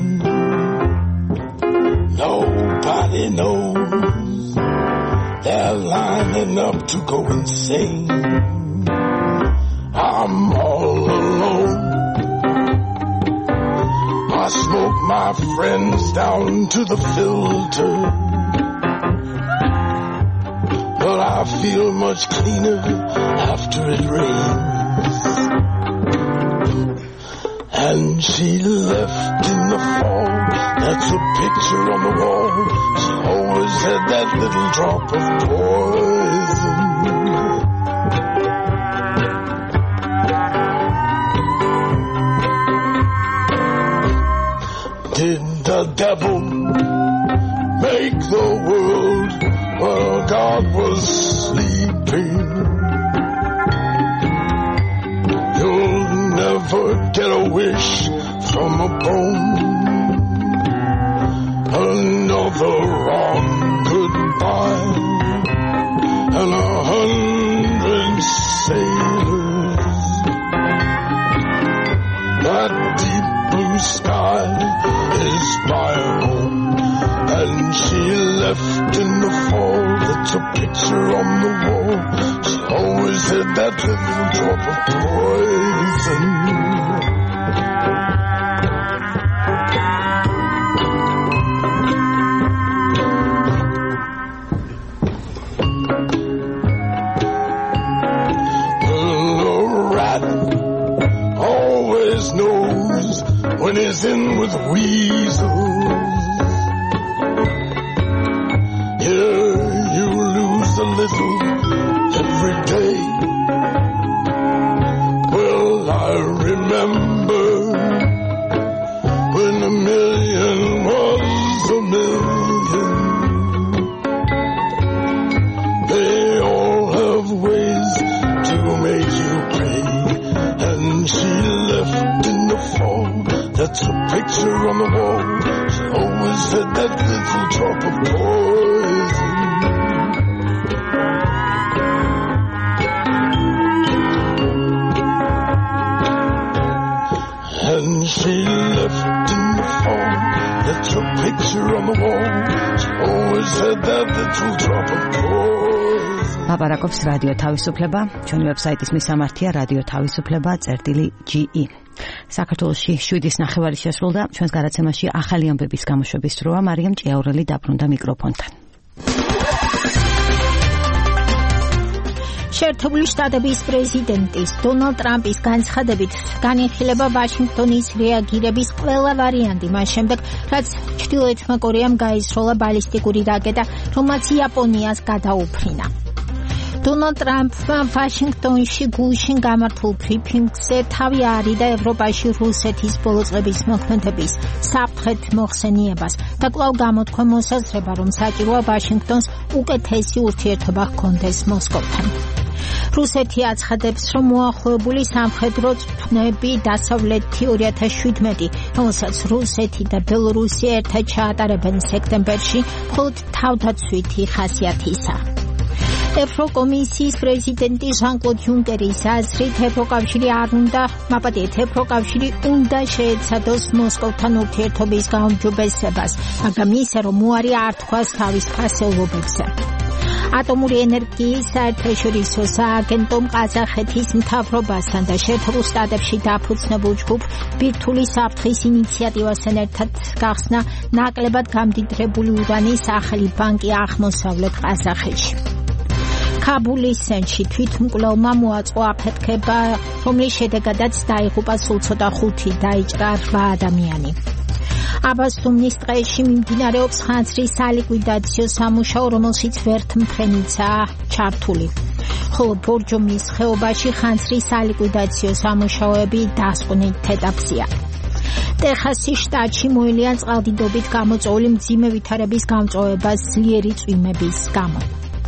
Nobody knows. They're lining up to go insane. I'm all alone. I smoke my friends down to the filter, but I feel much cleaner after it rains. And she left in the fall. That's a picture on the wall. She always had that little drop of poison. Did the devil make the world while God was sleeping? You'll never get a wish from a bone. Another wrong goodbye, and a hundred sailors. That deep blue sky is my home, and she left in the fall. That's a picture on the wall. She always had that little drop of poison. in with weasels. Here you lose a little every day. Well, I remember when a million was a million. They all have ways to make you pay, and she left in the fall. That's a picture on the wall. She always had that little drop of poison. And she left in the fall. That's a picture on the wall. She always had that little drop of poison.
ლაპარაკობს რადიო თავისუფლება, ჩვენი ვებსაიტის მისამართია რადიო თავისუფლება წერტილი ჯი ი. საქართველოში შვიდის ნახევარი შესრულდა, ჩვენს გადაცემაში ახალი ამბების გამოშვების დროა. მარიამ ჭიაურელი დაბრუნდა მიკროფონთან.
შეერთებული შტატების პრეზიდენტის დონალდ ტრამპის განცხადებით განიხილება ვაშინგტონის რეაგირების ყველა ვარიანტი მას შემდეგ, რაც ჩრდილოეთმა კორეამ გაისროლა ბალისტიკური რაკეტა, რომელმაც იაპონიას გადაუფრინა. დონალდ ტრამპმა ვაშინგტონში გულშინ გამართულ ბრიფინგზე თავი არიდა ევროპაში რუსეთის ბოლო წლების მოქმედების საფრთხეთ მოხსენიებას და კვლავ გამოთქვა მოსაზრება, რომ საჭიროა ვაშინგტონს უკეთესი ურთიერთობა ჰქონდეს მოსკოვთან. რუსეთი აცხადებს, რომ მოახლოებული სამხედრო წვრთნები დასავლეთი ორი ათას შვიდმეტი, რომელსაც რუსეთი და ბელორუსია ერთად ჩაატარებენ სექტემბერში, მხოლოდ თავდაცვითი ხასიათისაა. ევროკომისიის პრეზიდენტი ჟან-კლოდ იუნკერის აზრით, ევროკავშირი არ უნდა, მაპატიეთ, ევროკავშირი უნდა შეეცადოს მოსკოვთან ურთიერთობის გაუმჯობესებას, მაგრამ ისე, რომ უარი არ თქვას თავის ფასეულობებზე. ატომური ენერგიის საერთაშორისო სააგენტომ ყაზახეთის მთავრობასთან და შეერთებულ შტატებში დაფუძნებულ ჯგუფ ბირთვული საფრთხის ინიციატივასთან ერთად გახსნა ნაკლებად გამდიდრებული ურანის ახალი ბანკი აღმოსავლეთ ყაზახეთში. კაბულის ცენტრში თვითმკვლელმა მოაწყო აფეთქება, რომლის შედეგადაც დაიღუპა სულ ცოტა ხუთი, დაიჭრა რვა ადამიანი. აბასთუმნის ტყეში მიმდინარეობს ხანძრის სალიკვიდაციო სამუშაო, რომელშიც ვერთმფრენიცაა ჩართული. ხოლო ბორჯომის ხეობაში ხანძრის სალიკვიდაციო სამუშაოები დასკვნით ეტაპზეა. ტეხასის შტატში მოელიან წყალდიდობით გამოწვეული მძიმე ვითარების გამწვავება ძლიერი წვიმების გამო.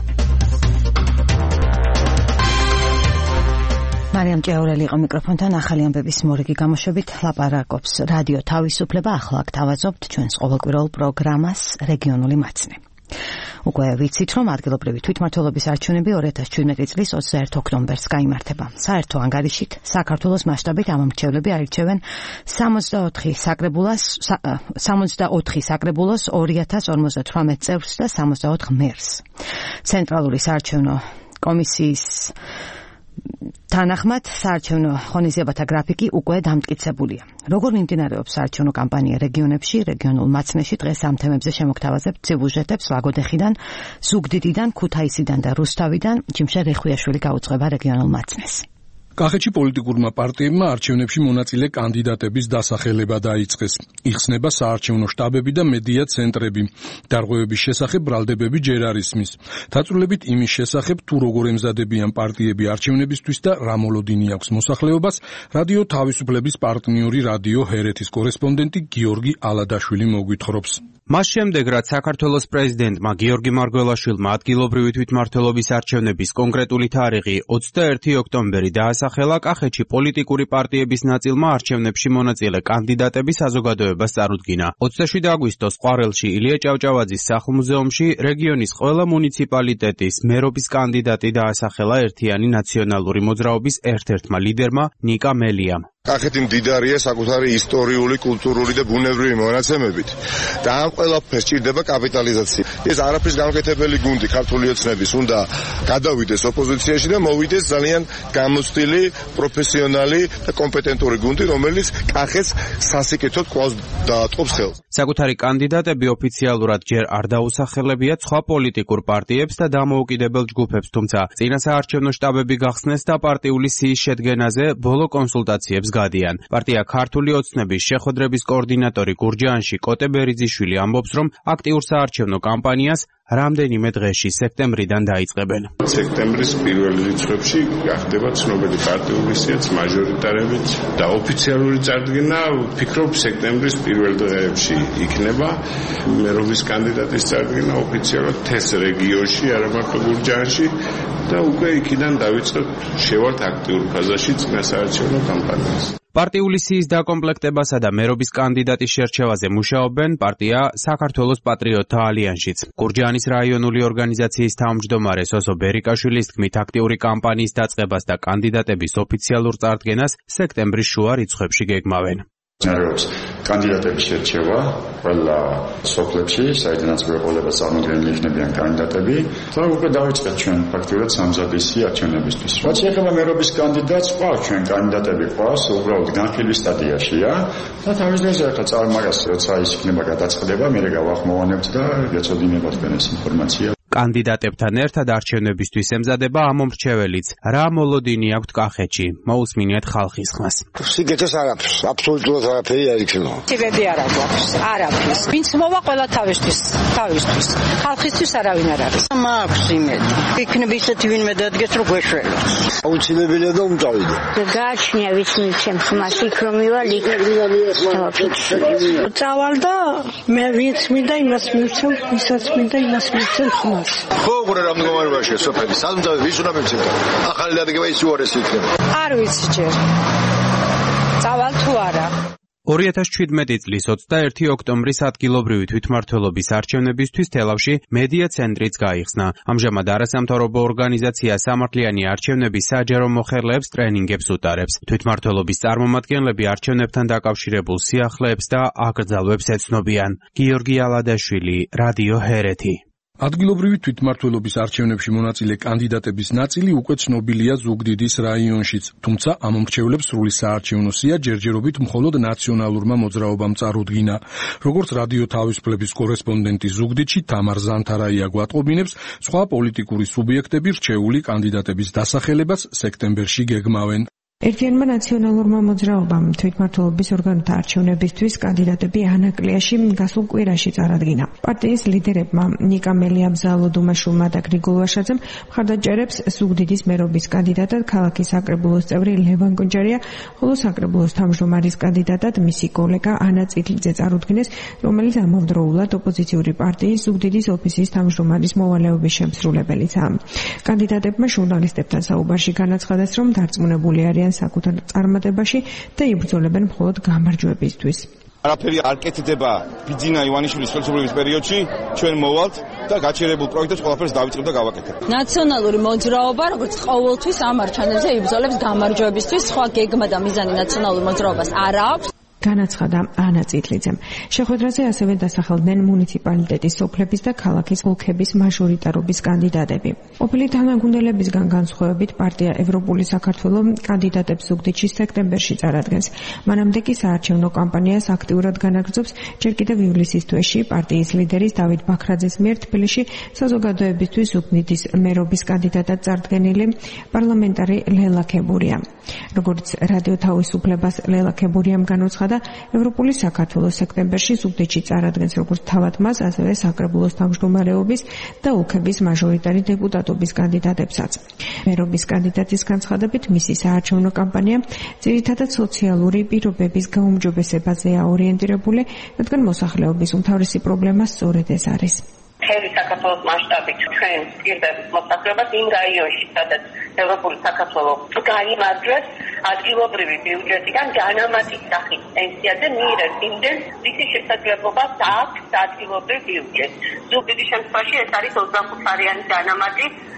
მარიამ ჭიაურელი იყო მიკროფონთან. ახალი ამბების მორიგი გამოშვებით ლაპარაკობს რადიო თავისუფლება. ახლა აქ თავაზობთ ჩვენს ყოველკვირეულ პროგრამას რეგიონული მაცნე. უკვე ვიცით, რომ ადგილობრივი თვითმმართველობის არჩევნები ორი ათას შვიდმეტი წლის ოცდაერთი ოქტომბერს გაიმართება. საერთო ანგარიშით საქართველოს მასშტაბით ამომრჩევლები აირჩევენ სამოცდაოთხი საკრებულოს, სამოცდაოთხი საკრებულოს, ორი ათას ორმოცდათვრამეტ წევრს და სამოცდაოთხ მერს. ცენტრალური საარჩევნო კომისიის თანახმად საარჩევნო ღონისძიებათა გრაფიკი უკვე დამტკიცებულია. როგორ მიმდინარეობს საარჩევნო კამპანია რეგიონებში, რეგიონულ მაცნეში დღეს ამ თემებზე შემოგთავაზებთ სიუჟეტებს ვაგოდეხიდან, ზუგდიდიდან, ქუთაისიდან და რუსთავიდან. ჯიმშე რეხვიაშვილი გაუძღვება რეგიონულ მაცნეს.
კახეთში პოლიტიკურმა პარტიებმა არჩევნებში მონაწილე კანდიდატების დასახელება დაიწყეს. იხსნება საარჩევნო შტაბები და მედია ცენტრები. დარღვევების შესახებ ბრალდებები ჯერ არ ისმის. დაწვრილებით იმის შესახებ, თუ როგორ ემზადებიან პარტიები არჩევნებისთვის და რა მოლოდინი აქვს მოსახლეობას, რადიო თავისუფლების პარტნიორი რადიო ჰერეთის კორესპონდენტი გიორგი ალადაშვილი მოგვითხრობს.
მას შემდეგ, რაც საქართველოს პრეზიდენტმა გიორგი მარგველაშვილმა ადგილობრივი თვითმმართველობის არჩევნების კონკრეტული თარიღი ოცდაერთი ოქტომბერი დაასახელა, კახეთში პოლიტიკური პარტიების ნაწილმა არჩევნებში მონაწილე კანდიდატების საზოგადოებას წარუდგინა. ოცდაშვიდი აგვისტოს ყვარელში ილია ჭავჭავაძის სახლ-მუზეუმში რეგიონის ყველა მუნიციპალიტეტის მერობის კანდიდატი დაასახელა ერთიანი ნაციონალური მოძრაობის ერთ-ერთმა ლიდერმა ნიკა მელიამ.
კახეთი მდიდარია საკუთარი ისტორიული, კულტურული და ბუნებრივი მონაცემებით და ამ ყველაფერს სჭირდება კაპიტალიზაცია. ეს არაფრის გამკეთებელი გუნდი ქართული ოცნების უნდა გადავიდეს ოპოზიციაში და მოვიდეს ძალიან გამოცდილი, პროფესიონალი და კომპეტენტური გუნდი, რომელიც კახეთს სასიკეთოდ კვლავ დაატყობს ხელს.
საკუთარი კანდიდატები ოფიციალურად ჯერ არ დაუსახელებიათ სხვა პოლიტიკურ პარტიებს და დამოუკიდებელ ჯგუფებს, თუმცა წინა საარჩევნო შტაბები გახსნეს და პარტიული სიის შედგენაზე ბოლო კონსულტაციებს გადიან. პარტია ქართული ოცნების შეხვედრების კოორდინატორი გურჯაანში კოტე ბერიძიშვილი ამბობს, რომ აქტიურ საარჩევნო კამპანიას რამდენიმე დღეში სექტემბრიდან დაიწყებენ.
სექტემბრის პირველ რიცხვებში გახდება ცნობილი პარტიული სიაც მაჟორიტარებით და ოფიციალური წარდგენა ვფიქრობ სექტემბრის პირველ დღეებში იქნება. მერობის კანდიდატის წარდგენა ოფიციალურად თეს რეგიონში, არა მარტო გურჯაანში და უკვე იქიდან დავიწყებ შევართ აქტიურ ფაზაში წინა საარჩევნო კამპანიას. პარტიული სიის დაკომპლექტებასა და მერობის კანდიდატის შერჩევაზე მუშაობენ პარტია საქართველოს პატრიოტთა ალიანსშიც. გურჯაანის რაიონული ორგანიზაციის თავმჯდომარე სოსო ბერიკაშვილის თქმით, აქტიური კამპანიის დაწყებას და კანდიდატების ოფიციალურ წარდგენას სექტემბრის შუა რიცხვებში გეგმავენ.
Ներողს კანდიდატების შერჩევა ყველა სოფლებში, საიდანაც გვეყოლება წარმოდგენილი იქნებიან კანდიდატები. და უკვე დავიწყეთ ჩვენ ფაქტურად სამზადისი არჩევნებისთვის. რაც შეეხება მერობის კანდიდატს, ყავს ჩვენ კანდიდატები ყავს, უბრალოდ განხილვის სტადიაშია და თავის დროზე ახლა წარმაგას როცა ის იქნება გადაწყდება, მე გავახმოვანებთ და გეცოდინებათ თქვენ ეს ინფორმაცია. კანდიდატებთან ერთად არჩევნებისთვის ემზადება ამომრჩეველიც. რა მოლოდინი აქვთ კახეთში? მოусმინეთ ხალხის ხმას.
სიგეთეს არაფერს, აბსოლუტურად არაფერი არ იქნება.
სიბედი არ აქვს, არაფერს. ვინც მოვა ყველა თავისთვის, თავისთვის. ხალხისთვის არავინ არ არის.
მაქვს იმედი. იქნება ისეთი ვინმე დადგეს რომ გვეშველოს.
აუცილებელია და უმტოვიდე.
გააჩნია ვიცით ჩემს ხმას იქ რომ მივალ იქ.
წავალ და მე ვინც მინდა იმას მივცემ, ვისაც მინდა იმას მივცემ ხმას.
ხო, უყურე რა მდგომარეობაშია სოფელი. სალმძავი ვის უნდა მივცემდა? ახალი დადგება ის უარესი იქნება.
არ ვიცი ჯერ. წავალ თუ არა.
ორი ათას შვიდმეტი წლის ოცდაერთი ოქტომბრის ადგილობრივი თვითმმართველობის არჩევნებისთვის თელავში მედია ცენტრიც გაიხსნა. ამჟამად არასამთავრობო ორგანიზაცია სამართლიანი არჩევნების საჯარო მოხერლეებს ტრენინგებს უტარებს. თვითმმართველობის წარმომადგენლები არჩევნებთან დაკავშირებულ სიახლეებს და აკრძალვებს ეცნობიან. გიორგი ალადაშვილი, რადიო ჰერეთი.
ადგილობრივი თვითმმართველობის არჩევნებში მონაწილე კანდიდატების ნაწილი უკვე ცნობილია ზუგდიდის რაიონშიც, თუმცა ამომრჩევლებს სრული საარჩევნო სია ჯერჯერობით მხოლოდ ნაციონალურმა მოძრაობამ წარუდგინა. როგორც რადიო თავისუფლების კორესპონდენტი ზუგდიდში თამარ ზანთარაია გვატყობინებს, სხვა პოლიტიკური სუბიექტები რჩეული კანდიდატების დასახელებას სექტემბერში გეგმავენ.
ერთიანმა ნაციონალურმა მოძრაობამ თვითმმართველობის ორგანოთა არჩევნებისთვის კანდიდატები ანაკლიაში გასულ კვირაში წარადგინა. პარტიის ლიდერებმა ნიკა მელიაბზალო დუმაშულმა და გრიგოლ ვაშაძემ მხარდაჭერებს ზუგდიდის მერობის კანდიდატად ქალაქის საკრებულოს წევრი ლევან კუნჯარია, ხოლო საკრებულოს თავმჯდომარის კანდიდატად მისი კოლეგა ანა წითლიძე წარუდგინეს, რომელიც ამავდროულად ოპოზიციური პარტიის ზუგდიდის ოფისის თავმჯდომარის მოვალეობის შემსრულებელიცაა. კანდიდატებმა ჟურნალისტებთან საუბარში განაცხადეს, რომ დარწმუნებული არიან საკუთარ წარმატებაში და იბრძოლებენ მხოლოდ გამარჯვებისთვის.
არაფერი არ კეთდება ბიძინა ივანიშვილის ხელისუფლების პერიოდში, ჩვენ მოვალთ და გაჩერებულ პროექტებს ყველაფერს დავიწყებ და გავაკეთებ.
ნაციონალური მოძრაობა, როგორც ყოველთვის ამ არჩევნებზე იბრძოლებს გამარჯვებისთვის, სხვა გეგმა და მიზანი ნაციონალურ მოძრაობას არ აქვს.
განაცხადა ანა წითლიძემ. შეხვედრაზე ასევე დასახელდნენ მუნიციპალიტეტის სოფლების და ქალაქის ოლქების მაჟორიტარობის კანდიდატები. ყოფილი თანაგუნდელებისგან განსხვავებით პარტია ევროპული საქართველო კანდიდატებს ზუგდიდში სექტემბერში წარადგენს. მანამდე კი საარჩევნო კამპანიას აქტიურად განაგრძობს ჯერ კიდევ ივლისის თვეში პარტიის ლიდერის დავით ბაქრაძეს მიერ თბილისში საზოგადოებისთვის ზუგდიდის მერობის კანდიდატად წარდგენილი პარლამენტარი ლელა ქებურია. როგორც რადიო თავისუფლებას ლელა ქებურიამ განუცხადა, ევროპული საქართველოს სექტემბერში ზუგდიდში წარადგენს როგორც თავად მას, ასევე საკრებულოს თავმჯდომარეობის და ოლქების მაჟორიტარი დეპუტატობის კანდიდატებსაც. მერობის კანდიდატის განცხადებით, მისი საარჩევნო კამპანია ძირითადად სოციალური პირობების გაუმჯობესებაზეა ორიენტირებული, რადგან მოსახლეობის უმთავრესი პრობლემა სწორედ ეს არის.
მთელი საქართველოს მასშტაბით ჩვენ ვსწირდებით მოსახლეობას იმ რაიონში, სადაც ევროპული საქართველო გაიმარჯვეს ადგილობრივი ბიუჯეტიდან განამატის სახით პენსიაზე მიიღებს იმდენს, რის შესაძლებლობას აქვს ადგილობრივ ბიუჯეტს. ზუგდიდის შემთხვევაში ეს არის ოცდახუთი არიანი განამატი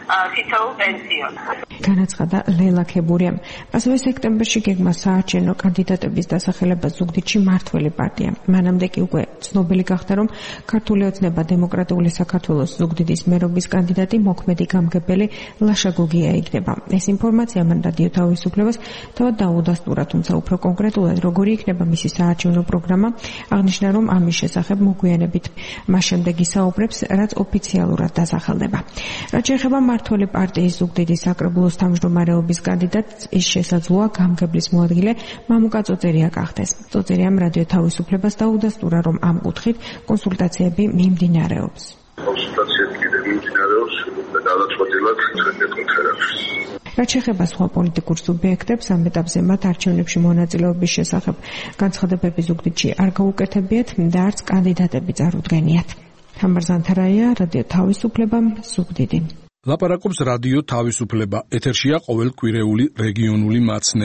თითოეულ პენსიონს.
განაცხადა ლელა ქებურიამ. ასევე სექტემბერში გეგმა საარჩევნო კანდიდატების დასახელება ზუგდიდში მართველი პარტია. მანამდე კი უკვე ცნობილი გახდა, რომ ქართული ოცნება დემოკრატიული საქართველოს ზუგდიდის მერობის კანდიდატი მოქმედი გამგებელი ლაშა გოგია იქნება. ეს ინფორმაცია მან რადიო თავისუფლებას თავად დაუდასტურა, თუმცა უფრო კონკრეტულად როგორი იქნება მისი საარჩევნო პროგრამა, აღნიშნა, რომ ამის შესახებ მოგვიანებით მას შემდეგ ისაუბრებს, რაც ოფიციალურად დასახელდება. რაც შეეხება მართველი პარტიის ზუგდიდის საკრებულოს თავმჯდომარეობის კანდიდატს, ის შესაძლოა გამგებლის მოადგილე მამუკა წოწერია გახდეს. წოწერიამ რადიო თავისუფლებას დაუდასტურა, რომ ამ კუთხით კონსულტაციები მიმდინარეობს.
კონსულტაციები კიდევ მიმდინარეობს და გადაწყვეტილად ჩვენთან კონფერენციაში.
რაც შეეხება სხვა პოლიტიკურ სუბიექტებს, ამ ეტაპზე მათ არჩევნებში მონაწილეობის შესახებ განცხადებები ზუგდიდში არ გაუკეთებიათ და არც კანდიდატები წარუდგენიათ. თამარ ზანთარაია, რადიო თავისუფლება, ზუგდიდი.
ლაპარაკობს რადიო თავისუფლება. ეთერშია ყოველკვირეული რეგიონული მაცნე.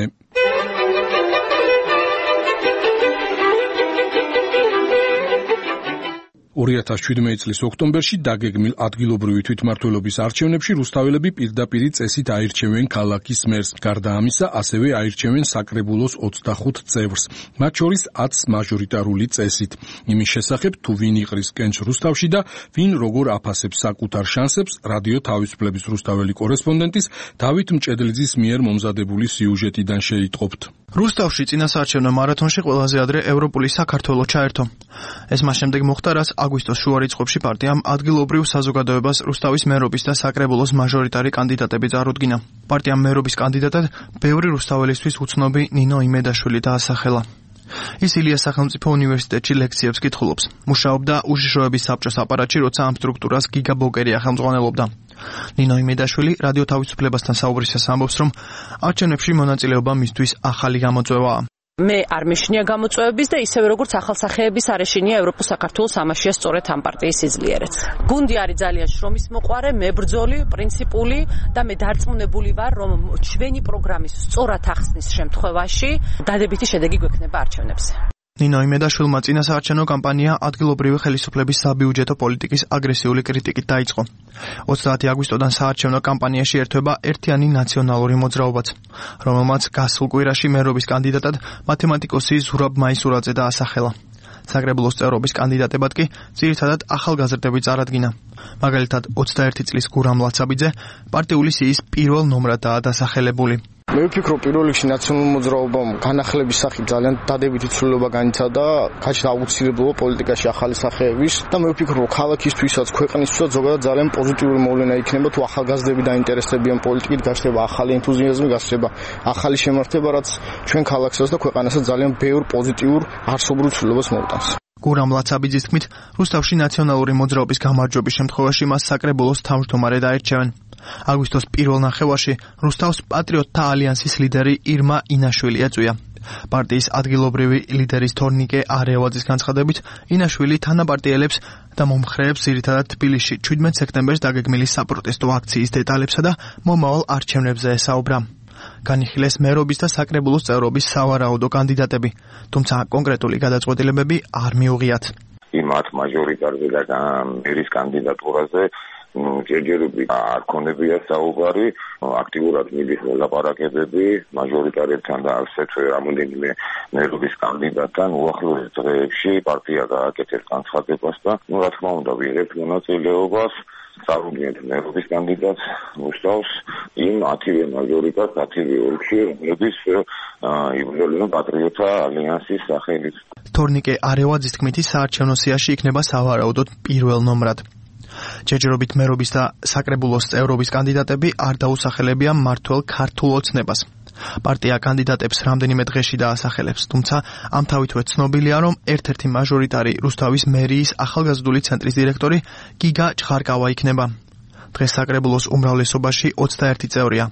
ორი ათას შვიდმეტი წლის ოქტომბერში დაგეგმილ ადგილობრივი თვითმმართველობის არჩევნებში რუსთაველები პირდაპირი წესით აირჩევენ ქალაქის მერს. გარდა ამისა, ასევე აირჩევენ საკრებულოს ოცდახუთ წევრს, მათ შორის ათს მაჟორიტარული წესით. იმის შესახებ, თუ ვინ იყრის კენჭს რუსთავში და ვინ როგორ აფასებს საკუთარ შანსებს, რადიო თავისუფლების რუსთაველი კორესპონდენტის დავით მჭედლიძის მიერ მომზადებული სიუჟეტიდან შეიტყობთ.
რუსთავში წინა საარჩევნო მარათონში ყველაზე ადრე ევროპული საქართველო ჩაერთო. ეს მას შემდეგ მოხდა, რაც აგვისტოს შუა რიცხვებში პარტიამ ადგილობრივ საზოგადოებას რუსთავის მერობის და საკრებულოს მაჟორიტარი კანდიდატები წარუდგინა. პარტიამ მერობის კანდიდატად ბევრი რუსთაველისთვის უცნობი ნინო იმედაშვილი დაასახელა. ის ილიას სახელმწიფო უნივერსიტეტში ლექციებს კითხულობს. მუშაობდა უშიშროების საბჭოს აპარატში, როცა ამ სტრუქტურას გიგა ბოკერია ხელმძღვანელობდა. ნინო იმედაშვილი რადიო თავისუფლებასთან საუბრისას ამბობს, რომ არჩევნებში მონაწილეობა მისთვის ახალი გამოწვევაა.
მე არ მეშინია გამოწვევების და ისევე როგორც ახალსახეების არ ეშინია ევროპულ საქართველოს ამაშია სწორედ ამ პარტიის სიძლიერეც. გუნდი არის ძალიან შრომის მოყვარე, მებრძოლი, პრინციპული და მე დარწმუნებული ვარ, რომ ჩვენი პროგრამის სწორად ახსნის შემთხვევაში დადებითი შედეგი გვექნება არჩევნებზე.
ნინო იმედაშვილმა წინა საარჩევნო კამპანია ადგილობრივი ხელისუფლების საბიუჯეტო პოლიტიკის აგრესიული კრიტიკით დაიწყო. ოცდაათი აგვისტოდან საარჩევნო კამპანიაში ერთვება ერთიანი ნაციონალური მოძრაობაც, რომელმაც გასულ კვირაში მერობის კანდიდატად მათემატიკოსი ზურაბ მაისურაძე დაასახელა. საკრებულოს წევრობის კანდიდატებად კი ძირითადად ახალგაზრდები წარადგინა. მაგალითად, ოცდაერთი წლის გურამ ლაცაბიძე პარტიული სიის პირველ ნომრადაა დასახელებული.
მე ვფიქრობ, პირველ რიგში ნაციონალურ მოძრაობამ განახლების სახით ძალიან დადებითი ცვლილება განიცადა, გაჩნდა აუცილებლობა პოლიტიკაში ახალი სახეების და მე ვფიქრობ, ქალაქისთვისაც, ქვეყნისთვისაც ზოგადად ძალიან პოზიტიური მოვლენა იქნება, თუ ახალგაზრდები დაინტერესდებიან პოლიტიკით, გაჩნდება ახალი ენთუზიაზმი, გაჩნდება ახალი შემართება, რაც ჩვენ ქალაქსაც და ქვეყანასაც ძალიან ბევრ პოზიტიურ არსობრივ ცვლილებას მოუტანს.
გურამ ლაცაბიძის თქმით, რუსთავში ნაციონალური მოძრაობის გამარჯვების შემთხვევაში მას საკრებულოს თავმჯდომარე დაერჩევენ. აგვისტოს პირველ ნახევარში რუსთავს პატრიოტთა ალიანსის ლიდერი ირმა ინაშვილი ეწვია. პარტიის ადგილობრივი ლიდერის თორნიკე არევაძის განცხადებით, ინაშვილი თანაპარტიელებს და მომხრეებს ძირითადად თბილისში შვიდმეტი სექტემბერს დაგეგმილი საპროტესტო აქციის დეტალებსა და მომავალ არჩევნებზე ესაუბრა. განიხილეს მერობის და საკრებულოს წევრობის სავარაუდო კანდიდატები, თუმცა კონკრეტული გადაწყვეტილებები არ მიუღიათ.
იმათ მაჟორიტარზე და მერის კანდიდატურაზე ჯერჯერობით არ ქონებია საუბარი, აქტიურად მიდის ლაპარაკებები მაჟორიტარებთან და ასეთვე რამოდენიმე მერობის კანდიდატთან. უახლოეს დღეებში პარტია გააკეთებს განცხადებას და ნუ რა თქმა უნდა ვიღებთ მონაწილეობას. წარუდგენთ მერობის კანდიდატს რუსთავს იმ ათივე მაჟორიტარს ათივე ოლქში, რომლებიც იბრძოლებენ პატრიოტთა ალიანსის სახელით.
თორნიკე არევაძის თქმით, საარჩევნო სიაში იქნება სავარაუდოდ პირველ ნომრად. ჯერჯერობით მერობის და საკრებულოს წევრობის კანდიდატები არ დაუსახელებია მმართველ ქართულ ოცნებას. პარტია კანდიდატებს რამდენიმე დღეში დაასახელებს, თუმცა ამთავითვე ცნობილია, რომ ერთ-ერთი მაჟორიტარი რუსთავის მერიის ახალგაზრდული ცენტრის დირექტორი გიგა ჭხარკავა იქნება. დღეს საკრებულოს უმრავლესობაში ოცდაერთი წევრია.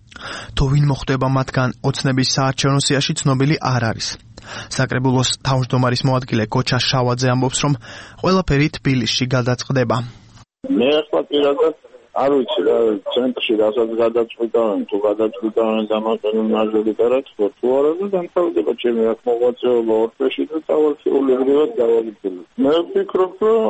თუ ვინ მოხვდება მათგან ოცნების საარჩევნო სიაში ცნობილი არ არის. საკრებულოს თავმჯდომარის მოადგილე გოჩა შავაძე ამბობს, რომ ყველაფერი თბილისში გადაწყდება.
მე ახლა პირადად
არ ვიცი რა ცენტრში რასაც გადაწყვიტავენ თუ გადაწყვიტავენ დამატებულ მაჟორიტარად თუ არა და დამთავრდება ჩემი აქ მოღვაწეობა ორფერში და თავისუფლებრივად გავაგრძელებ. მე ვფიქრობ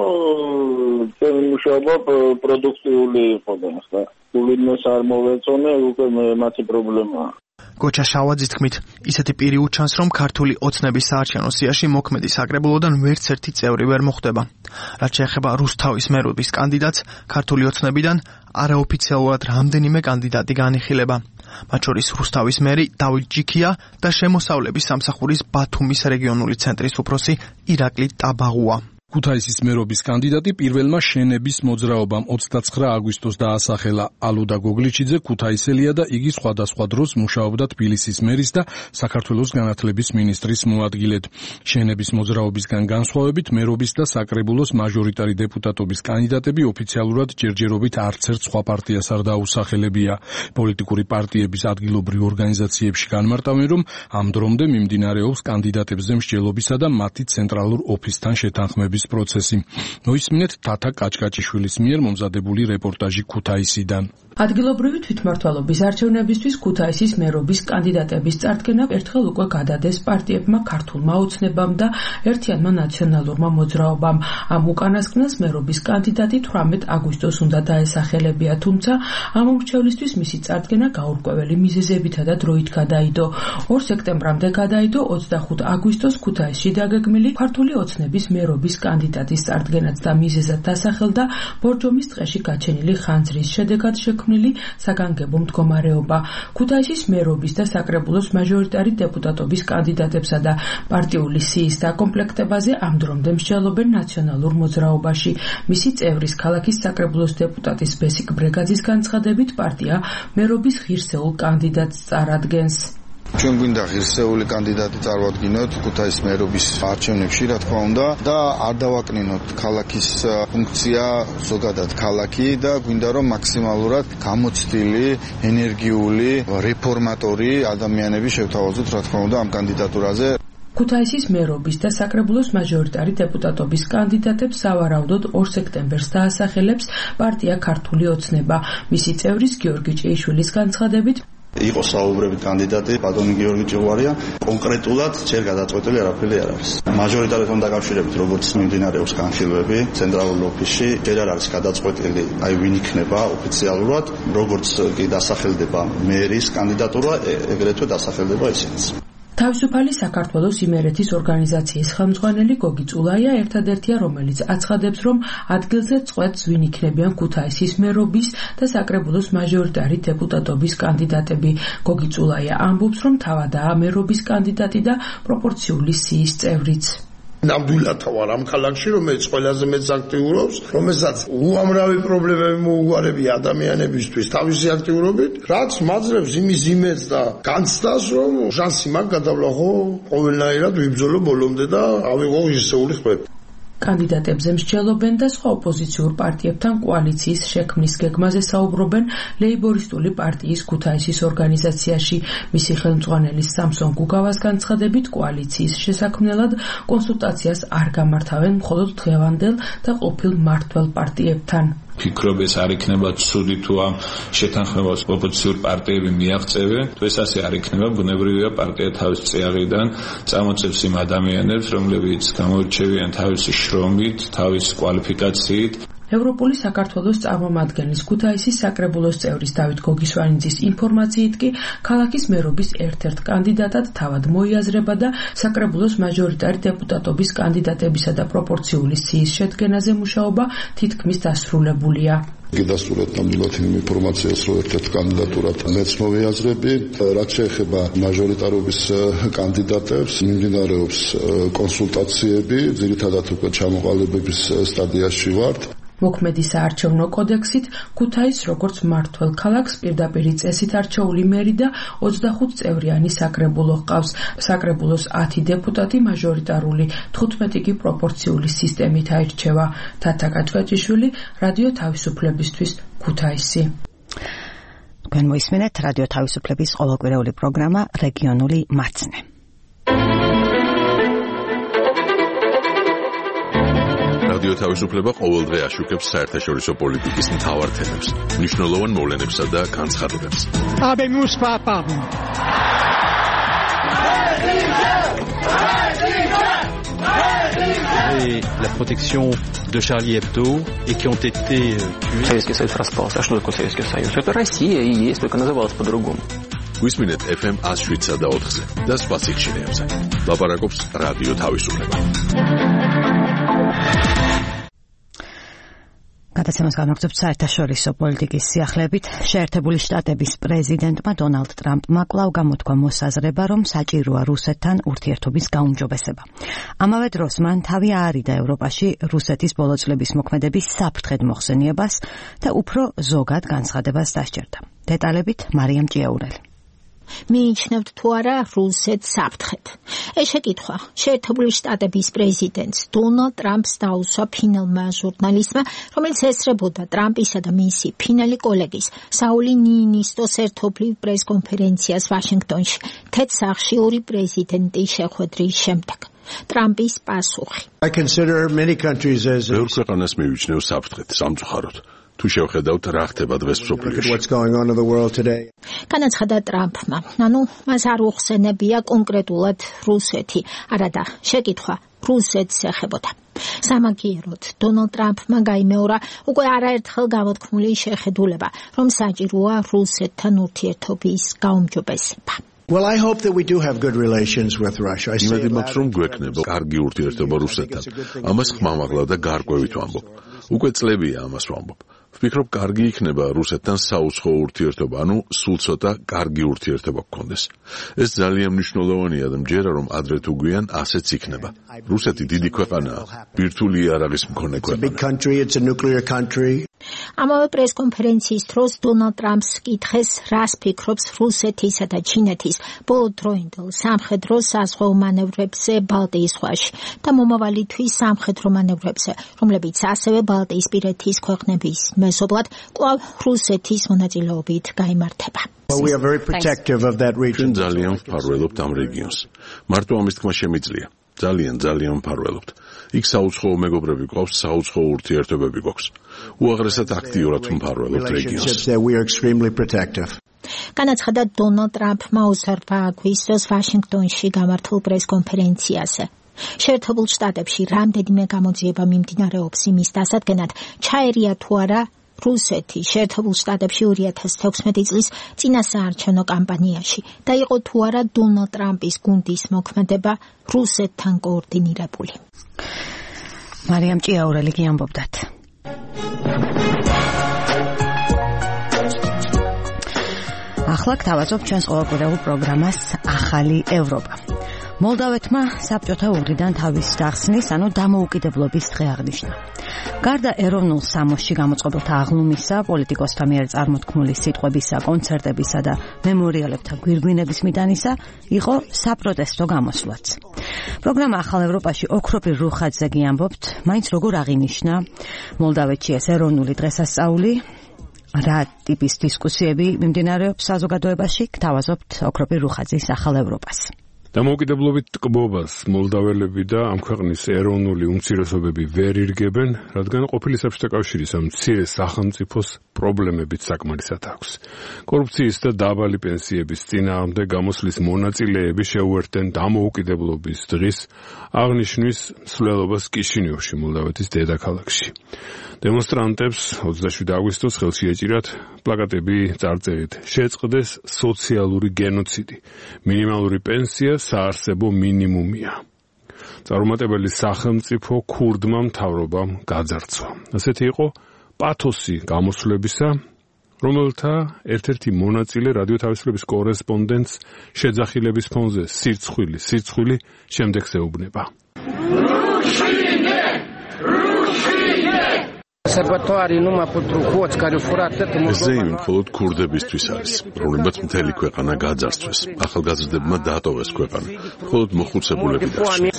რომ ჩემი მუშაობა პროდუქტიული იყო და ახლა გულინეს არ მოვეწონე უკვე მათი პრობლემაა.
გოჩა შავაძის თქმით, ისეთი პირი უჩანს, რომ ქართული ოცნების საარჩევნო სიაში მოქმედი საკრებულოდან ვერც ერთი წევრი ვერ მოხვდება. რაც შეეხება რუსთავის მერობის კანდიდატს, ქართული ოცნებიდან არაოფიციალურად რამდენიმე კანდიდატი განიხილება. მათ შორის რუსთავის მერი დავით ჯიქია და შემოსავლების სამსახურის ბათუმის რეგიონული ცენტრის უფროსი ირაკლი ტაბაღუა.
ქუთაისის მერობის კანდიდატი პირველმა შენების მოძრაობამ ოცდაცხრა აგვისტოს დაასახელა. ალუდა გოგლიჩიძე ქუთაისელია და იგი სხვადასხვა დროს მუშაობდა თბილისის მერის და საქართველოს განათლების მინისტრის მოადგილედ. შენების მოძრაობისგან განსხვავებით მერობის და საკრებულოს მაჟორიტარი დეპუტატობის კანდიდატები ოფიციალურად ჯერჯერობით არც ერთ სხვა პარტიას არ დაუსახელებია. პოლიტიკური პარტიების ადგილობრივ ორგანიზაციებში განმარტავენ, რომ ამ დრომდე მიმდინარეობს კანდიდატებზე მსჯელობისა და მათი ცენტრალურ ოფისთან შეთანხმების პროცესი. მოისმინეთ თათა კაჭკაჭიშვილის მიერ მომზადებული რეპორტაჟი ქუთაისიდან.
ადგილობრივი თვითმმართველობის არჩევნებისთვის ქუთაისის მერობის კანდიდატების წარდგენა ერთხელ უკვე გადადეს პარტიებმა ქართულმა ოცნებამ და ერთიანმა ნაციონალურმა მოძრაობამ. ამ უკანასკნელს მერობის კანდიდატი თვრამეტ აგვისტოს უნდა დაესახელებია, თუმცა ამ მრჩევლისთვის მისი წარდგენა გაურკვეველი მიზეზებითა და დროით გადაიდო. ორ სექტემბრამდე გადაიდო ოცდახუთ აგვისტოს ქუთაისში დაგეგმილი ქართული ოცნების მერობის კანდიდატის წარდგენაც და მიზეზად დასახელდა ბორჯომის ტყეში გაჩენილი ხანძრის შედეგად შექმნილი საგანგებო მდგომარეობა. ქუთაისის მერობის და საკრებულოს მაჟორიტარი დეპუტატობის კანდიდატებსა და პარტიული სიის დაკომპლექტებაზე ამ დრომდე მსჯელობენ ნაციონალურ მოძრაობაში. მისი წევრის ქალაქის საკრებულოს დეპუტატის ბესიკ ბრეგაძის განცხადებით პარტია მერობის ღირსეულ კანდიდატს წარადგენს.
ჩვენ გვინდა ღირსეული კანდიდატი წარვადგინოთ ქუთაისის მერობის არჩევნებში, რა თქმა უნდა, და არ დავაკნინოთ ქალაქის ფუნქცია, ზოგადად ქალაქი და გვინდა რომ მაქსიმალურად გამოცდილი, ენერგიული, რეფორმატორი ადამიანები შევთავაზოთ, რა თქმა უნდა, ამ კანდიდატურაზე.
ქუთაისის მერობის და საკრებულოს მაჟორიტარი დეპუტატობის კანდიდატებს სავარაუდოდ ორ სექტემბერს დაასახელებს პარტია ქართული ოცნება. მისი წევრის გიორგი ჭეიშვილის განცხადებით
იყო საუბრები კანდიდატი ბატონი გიორგი ჭეღვარია, კონკრეტულად ჯერ გადაწყვეტილი არაფერი არ არის. მაჟორიტართან დაკავშირებით როგორც მიმდინარეობს განხილვები ცენტრალურ ოფისში, ჯერ არ არის გადაწყვეტილი, აი ვინ იქნება ოფიციალურად, როგორც კი დასახელდება მერის კანდიდატურა, ეგრეთვე დასახელდება ისინიც.
თავისუფალი საქართველოს იმერეთის ორგანიზაციის ხელმძღვანელი გოგი წულაია ერთადერთია, რომელიც აცხადებს, რომ ადგილზე წყვეტს ვინ იქნებიან ქუთაისის მერობის და საკრებულოს მაჟორიტარი დეპუტატობის კანდიდატები. გოგი წულაია ამბობს, რომ თავადაა მერობის კანდიდატი და პროპორციული სიის წევრიც.
ნამდვილად ვარ ამ ქალაქში, რომელიც ყველაზე მეტს აქტიურობს, რომელსაც უამრავი პრობლემები მოუგვარებია ადამიანებისთვის თავისი აქტიურობით, რაც მაძლევს იმის იმედს და განცდას, რომ შანსი მაქვს გადავლახო ყოველნაირად ვიბრძოლო ბოლომდე და ავიღო ღირსეული ხმები.
კანდიდატებზე მსჯელობენ და სხვა ოპოზიციურ პარტიებთან კოალიციის შექმნის გეგმაზე საუბრობენ ლეიბორისტული პარტიის ქუთაისის ორგანიზაციაში. მისი ხელმძღვანელის სამსონ გუგავას განცხადებით კოალიციის შესაქმნელად კონსულტაციას არ გამართავენ მხოლოდ დღევანდელ და ყოფილ მმართველ პარტიებთან.
ფიქრობ ეს არ იქნება ცუდი თუ ამ შეთანხმებას ოპოზიციურ პარტიები მიაღწევენ, თუ ეს ასე არ იქნება, ბუნებრივია პარტია თავის წიაღიდან წამოწევს იმ ადამიანებს, რომლებიც გამოირჩევიან თავისი შრომით, თავისი კვალიფიკაციით.
ევროპული საქართველოს წარმომადგენლის ქუთაისის საკრებულოს წევრის დავით გოგისვანიძის ინფორმაციით კი ქალაქის მერობის ერთ-ერთ კანდიდატად თავად მოიაზრება და საკრებულოს მაჟორიტარი დეპუტატობის კანდიდატებისა და პროპორციული სიის შედგენაზე მუშაობა თითქმის დასრულებულია.
გედასტურად ნამდვილად იმ ინფორმაციას, რომ ერთ-ერთ კანდიდატურად მეც მოვიაზრები, რაც შეეხება მაჟორიტარობის კანდიდატებს, მიმდინარეობს კონსულტაციები, ძირითადად უკვე ჩამოყალიბების სტადიაში ვართ.
მოქმედი საარჩევნო კოდექსით ქუთაისს როგორც მმართველ ქალაქს პირდაპირი წესით არჩეული მერი და ოცდახუთ წევრიანი საკრებულო ჰყავს. საკრებულოს ათი დეპუტატი მაჟორიტარული, თხუთმეტი კი პროპორციული სისტემით აირჩევა. თათა კაჭკაჭიშვილი, რადიო თავისუფლებისთვის, ქუთაისი.
თქვენ მოისმენთ რადიო თავისუფლების ყოველკვირეული პროგრამა რეგიონული მაცნე.
რადიო თავისუფლება ყოველდღე აშუქებს საერთაშორისო პოლიტიკის მთავარ თემებს, მნიშვნელოვან მოვლენებსა და განცხადებებს.
Habemus papam.
Et la protection de Charlie Hebdo et qui ont été tués.
Советский Союз распался. А что такое Советский Союз? Это Россия и есть, только называлась по-другому.
გვისმინეთ эф эм one oh seven და four-ზე და სხვა სიხშირეებზე. ლაპარაკობს რადიო თავისუფლება.
გადაცემას გამარჯვებთ საერთაშორისო პოლიტიკის სიახლეებით. შეერთებული შტატების პრეზიდენტმა დონალდ ტრამპმა კვლავ გამოთქვა მოსაზრება, რომ საჭიროა რუსეთთან ურთიერთობის გაუმჯობესება. ამავე დროს მან თავი აარიდა ევროპაში რუსეთის ბოლო წლების მოქმედების საფრთხედ მოხსენიებას და უფრო ზოგად განცხადებას დასჯერდა. დეტალებით მარიამ ჭიაურელი.
მიიჩნევთ თუ არა რუსეთს საფრთხედ. ეს შეკითხვა შეერთებული შტატების პრეზიდენტს დონალდ ტრამპს დაუსვა ფინალმა ჟურნალისტმა, რომელიც ესწრებოდა ტრამპისა და მისი ფინალი კოლეგის საული ნინისტოს ერთობლივ პრესკონფერენციას ვაშინგტონში, თეთრ სახლში ორი პრეზიდენტის შეხვედრის შემდეგ. ტრამპის პასუხი.
ბევრ ქვეყანას მივიჩნევ საფრთხედ, სამწუხაროდ. თუ შევხედავთ რა ხდება დღეს მსოფლიოში.
განაცხადა ტრამპმა, ანუ მას არ უხსენებია კონკრეტულად რუსეთი, არადა შეკითხვა რუსეთს ეხებოდა. სამაგიეროდ დონალდ ტრამპმა გაიმეორა უკვე არაერთხელ გამოთქმული შეხედულება, რომ საჭიროა რუსეთთან ურთიერთობის გაუმჯობესება.
Well, I hope that we do have good relations with Russia. I
say that რომ გვექნება კარგი ურთიერთობა რუსეთთან. ამას ხმამაღლა და გარკვევით ვამბობ. უკვე წლებია ამას ვამბობ. ვფიქრობ, კარგი იქნება რუსეთთან საუცხო ურთიერთობა, ანუ სულ ცოტა კარგი ურთიერთობა გქონდეს. ეს ძალიან მნიშვნელოვანია და მჯერა რომ ადრე თუ გვიან ასეც იქნება. რუსეთი დიდი ქვეყანაა, ბირთვული იარაღის მქონე ქვეყანა.
ამავე პრესკონფერენციის დროს დონალდ ტრამპს კითხეს, რას ფიქრობს რუსეთისა და ჩინეთის ბოლო დროინდელ სამხედრო საზღვაო მანევრებზე ბალტიის ზღვაში და მომავალი თვის სამხედრო მანევრებზე, რომლებიც ასევე ბალტიისპირეთის ქვეყნების მეზობლად კვლავ რუსეთის მონაწილეობით გაიმართება.
ჩვენ ძალიან ვფარველობთ ამ რეგიონს. მარტო ამის თქმა შემიძლია. ძალიან ძალიან ვფარველობთ. იქ საუცხოო მეგობრები გვყავს, საუცხოო ურთიერთობები გვაქვს. უაღრესად აქტიურად ვმფარველობთ რეგიონს.
განაცხადა დონალდ ტრამპმა ოცდაოთხ აგვისტოს ვაშინგტონში გამართულ პრესკონფერენციაზე. შეერთებულ შტატებში რამდენიმე გამოძიება მიმდინარეობს იმის დასადგენად, ჩაერია თუ არა რუსეთი შეერთებულ შტატებში ორი ათას თექვსმეტი წლის წინასაარჩევნო კამპანიაში და იყო თუ არა დონალდ ტრამპის გუნდის მოქმედება რუსეთთან კოორდინირებული.
მარიამ ჭიაურელი კი ამბობდათ. ახლა გთავაზობ ჩვენს ყოველკვირეულ პროგრამას ახალი ევროპა. მოლდავეთმა საბჭოთა უღრიდან თავის დახსნის, ანუ დამოუკიდებლობის დღე აღნიშნა. გარდა ეროვნულ სამოსში გამოწყობილთა აღლუმისა, პოლიტიკოსთა მიერ წარმოთქმული სიტყვებისა, კონცერტებისა და მემორიალებთა გვირგვინების მიტანისა, იყო საპროტესტო გამოსვლაც. პროგრამა ახალ ევროპაში ოქროპირ რუხაძე გიამბობთ, მაინც როგორ აღინიშნა მოლდავეთში ეს ეროვნული დღესასწაული, რა ტიპის დისკუსიები მიმდინარეობს საზოგადოებაში, გთავაზობთ ოქროპირ რუხაძის ახალ ევროპას.
დამოუკიდებლობით ტკბობას მოლდაველები და ამ ქვეყნის ეროვნული უმცირესობები ვერ ირგებენ, რადგან ყოფილი საბჭოთა კავშირის ამ მცირე სახელმწიფოს პრობლემებით საკმარისად აქვს. კორუფციის და დაბალი პენსიების წინააღმდეგ გამოსვლის მონაწილეები შეუერთდნენ დამოუკიდებლობის დღის აღნიშვნის მსვლელობას კიშინიოვში, მოლდავეთის დედაქალაქში. დემონსტრანტებს ოცდაშვიდი აგვისტოს ხელში ეჭირათ პლაკატები წარწერით შეწყდეს სოციალური გენოციდი, მინიმალური პენსია საარსებო მინიმუმია. წარუმატებელი სახელმწიფო ქურდმა მთავრობამ გაძარცვა. ასეთი იყო პათოსი გამოსვლებისა, რომელთა ერთ-ერთი მონაწილე რადიო თავისუფლების კორესპონდენტს შეძახილების ფონზე სირცხვილი, სირცხვილი შემდეგს ეუბნება.
ეს მხოლოდ ქურდებისთვის არის, რომლებიც მთელი ქვეყანა გაძარცვეს. ახალგაზრდებმა დაატოვეს ქვეყანა. მხოლოდ მოხუცებულები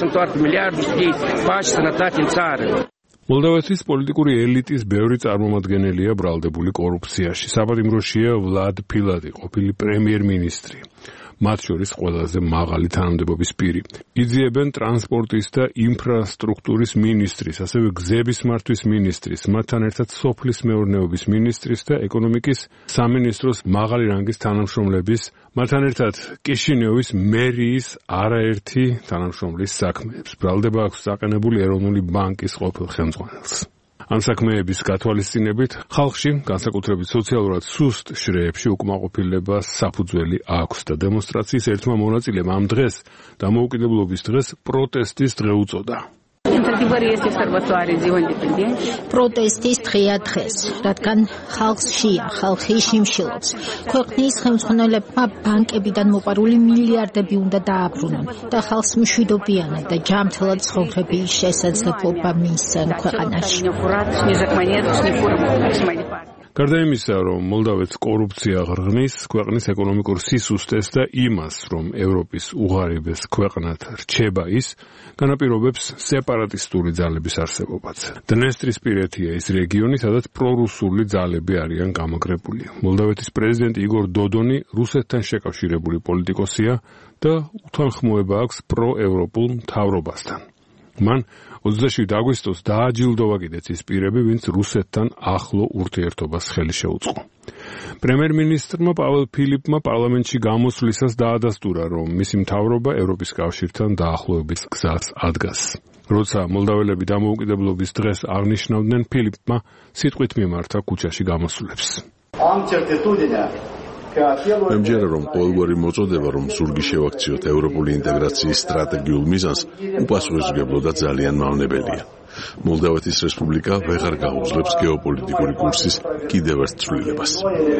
დარჩნენ.
მოლდავეთის პოლიტიკური ელიტის ბევრი წარმომადგენელია ბრალდებული კორუფციაში. საპატიმროშია ვლად ფილადი, ყოფილი პრემიერ-მინისტრი. მათ შორის ყველაზე მაღალი თანამდებობის პირი. იძიებენ ტრანსპორტის და ინფრასტრუქტურის მინისტრის, ასევე გზების მართვის მინისტრის, მათთან ერთად სოფლის მეურნეობის მინისტრის და ეკონომიკის სამინისტროს მაღალი რანგის თანამშრომლების, მათთან ერთად კიშინიოვის მერიის არაერთი თანამშრომლის საქმეებს. ბრალდება აქვს დაყენებული ეროვნული ბანკის ყოფილ ხელმძღვანელს. ამ საქმეების გათვალისწინებით ხალხში, განსაკუთრებით სოციალურად სუსტ შრეებში უკმაყოფილებას საფუძველი აქვს და დემონსტრაციის ერთმა მონაწილემ ამ დღეს, დამოუკიდებლობის დღეს, პროტესტის დღე უწოდა.
პროტესტის დღეა დღეს, რადგან ხალხს შეა, ხალხი შიმშილობს. ქვეყნის ხელმძღვანელებმა ბანკებიდან მოპარული მილიარდები უნდა დააბრუნონ და ხალხს მშვიდობიანად და ჯანმრთელად ცხოვრების შესაძლებლობა მისცენ ქვეყანაში.
გარდა იმისა, რომ მოლდავეთს კორუფცია ღრღნის, ქვეყნის ეკონომიკურ სისუსტეს და იმას, რომ ევროპის უღარიბეს ქვეყნად რჩება ის, განაპირობებს სეპარატისტული ძალების არსებობაც. დნესტრისპირეთია ის რეგიონი, სადაც პრორუსული ძალები არიან გამაგრებული. მოლდავეთის პრეზიდენტი იგორ დოდონი რუსეთთან შეკავშირებული პოლიტიკოსია და უთანხმოება აქვს პროევროპულ მთავრობასთან. მან ოცდაშვიდ აგვისტოს დააჯილდოვა კიდეც ის პირები, ვინც რუსეთთან ახლო ურთიერთობას ხელი შეუწყო. პრემიერ-მინისტრმა პაველ ფილიპმა პარლამენტში გამოსვლისას დაადასტურა, რომ მისი მთავრობა ევროპის კავშირთან დაახლოების გზას ადგას. როცა მოლდაველები დამოუკიდებლობის დღეს აღნიშნავდნენ, ფილიპმა სიტყვით მიმართა ქუჩაში გამოსვლებს.
მე მჯერა, რომ ყოველგვარი მოწოდება, რომ ზურგი შევაქციოთ ევროპული ინტეგრაციის სტრატეგიულ მიზანს, უპასუხისმგებლო და ძალიან მავნებელია. მოლდავეთის რესპუბლიკა ვეღარ გაუძლებს გეოპოლიტიკური კურსის კიდევ ერთ ცვლილებას.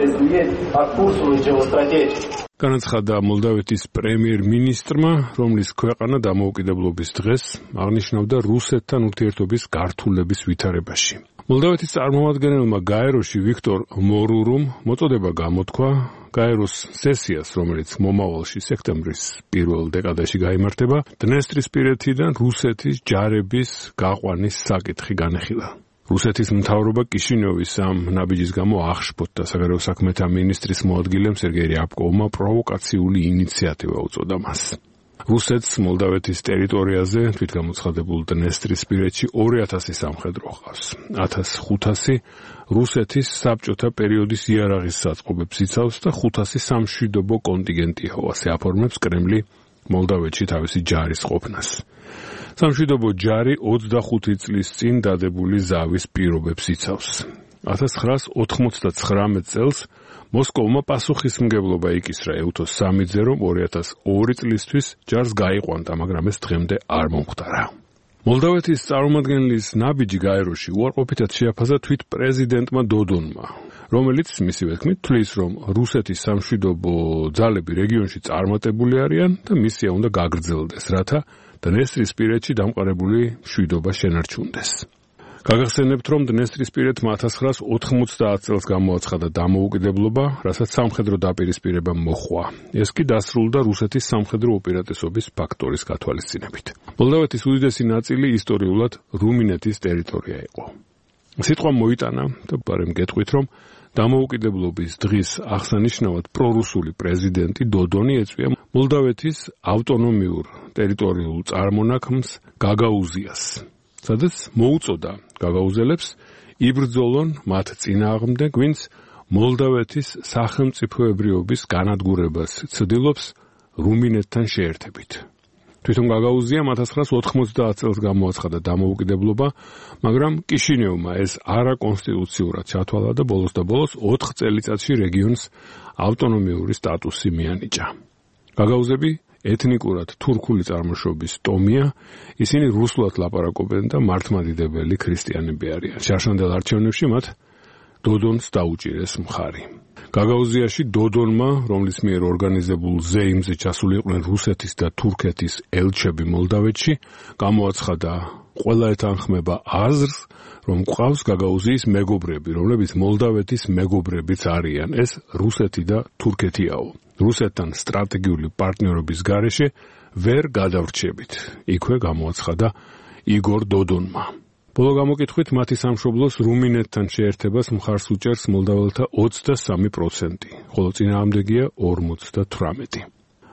განაცხადა მოლდავეთის პრემიერ-მინისტრმა, რომლის ქვეყანა დამოუკიდებლობის დღეს აღნიშნავდა რუსეთთან ურთიერთობის გართულების ვითარებაში. მოლდავეთის წარმომადგენელმა გაეროში ვიქტორ მორურუმ მოწოდება გამოთქვა გაეროს სესიას, რომელიც მომავალში სექტემბრის პირველ დეკადაში გაიმართება, დნესტრისპირეთიდან რუსეთის ჯარების გაყვანის საკითხი განეხილა. რუსეთის მთავრობა კიშინიოვის ამ ნაბიჯის გამო აღშფოთდა საგარეო საქმეთა მინისტრის მოადგილემ სერგეი რიაბკოვმა პროვოკაციული ინიციატივა უწოდა მას. რუსეთს მოლდავეთის ტერიტორიაზე თვითგამოცხადებულ დნესტრისპირეთში ორი ათასი სამხედრო ჰყავს. ათას ხუთასი რუსეთის საბჭოთა პერიოდის იარაღის საწყობებს იცავს და ხუთასი სამშვიდობო კონტინგენტია, ასე აფორმებს კრემლი მოლდავეთში თავისი ჯარის ყოფნას. სამშვიდობო ჯარი ოცდახუთი წლის წინ დადებული ზავის პირობებს იცავს. ათას ცხრაას ოთხმოცდაცხრამეტ წელს მოსკოვმა პასუხისმგებლობა იკისრა ეუთოს სამიძე, რომ ორი ათას ორი წლისთვის ჯარს გაიყვანდა, მაგრამ ეს დღემდე არ მომხდარა. მოლდავეთის წარმომადგენლის ნაბიჯი გაეროში უარყოფითად შეაფასა თვით პრეზიდენტმა დოდონმა, რომელიც მისივე თქმით თვლის, რომ რუსეთის სამშვიდობო ძალები რეგიონში წარმატებული არიან და მისია უნდა გაგრძელდეს, რათა დნესტრისპირეთში დამყარებული მშვიდობა შენარჩუნდეს. გაგახსენებთ, რომ დნესტრისპირეთმა ათას ცხრაას ოთხმოცდაათ წელს გამოაცხადა დამოუკიდებლობა, რასაც სამხედრო დაპირისპირება მოჰყვა. ეს კი დასრულდა რუსეთის სამხედრო უპირატესობის ფაქტორის გათვალისწინებით. მოლდავეთის უდიდესი ნაწილი ისტორიულად რუმინეთის ტერიტორია იყო. სიტყვა მოიტანა და ბარემ გეტყვით, რომ დამოუკიდებლობის დღის აღსანიშნავად პრორუსული პრეზიდენტი დოდონი ეწვია მოლდავეთის ავტონომიურ ტერიტორიულ წარმონაქმნს გაგაუზიას, სადაც მოუწოდა გაგაუზელებს იბრძოლონ მათ წინააღმდეგ, ვინც მოლდავეთის სახელმწიფოებრიობის განადგურებას ცდილობს რუმინეთთან შეერთებით. თვითონ გაგაუზიამ ათას ცხრაას ოთხმოცდაათ წელს გამოაცხადა დამოუკიდებლობა, მაგრამ კიშინიოვმა ეს არაკონსტიტუციურად ჩათვალა და ბოლოს და ბოლოს ოთხ წელიწადში რეგიონს ავტონომიური სტატუსი მიანიჭა. გაგაუზები ეთნიკურად თურქული წარმოშობის ტომია, ისინი რუსულად ლაპარაკობენ და მართლმადიდებელი ქრისტიანები არიან. შარშანდელ არჩევნებში მათ დოდონს დაუჭირეს მხარი. გაგაუზიაში დოდონმა, რომლის მიერ ორგანიზებულ ზეიმზე ჩასული იყვნენ რუსეთის და თურქეთის ელჩები მოლდავეთში, გამოაცხადა ყველა ეთანხმება აზრს, რომ ყავს გაგაუზიის მეგობრები, რომლებიც მოლდავეთის მეგობრებიც არიან. ეს რუსეთი და თურქეთიაო. რუსეთთან სტრატეგიული პარტნიორობის გარეშე ვერ გადავრჩებით, იქვე გამოაცხადა იგორ დოდონმა. ბოლო გამოკითხვით მათი სამშობლოს რუმინეთთან შეერთებას მხარს უჭერს მოლდაველთა ოცდასამი პროცენტი, ხოლო წინააღმდეგია ორმოცდათვრამეტი.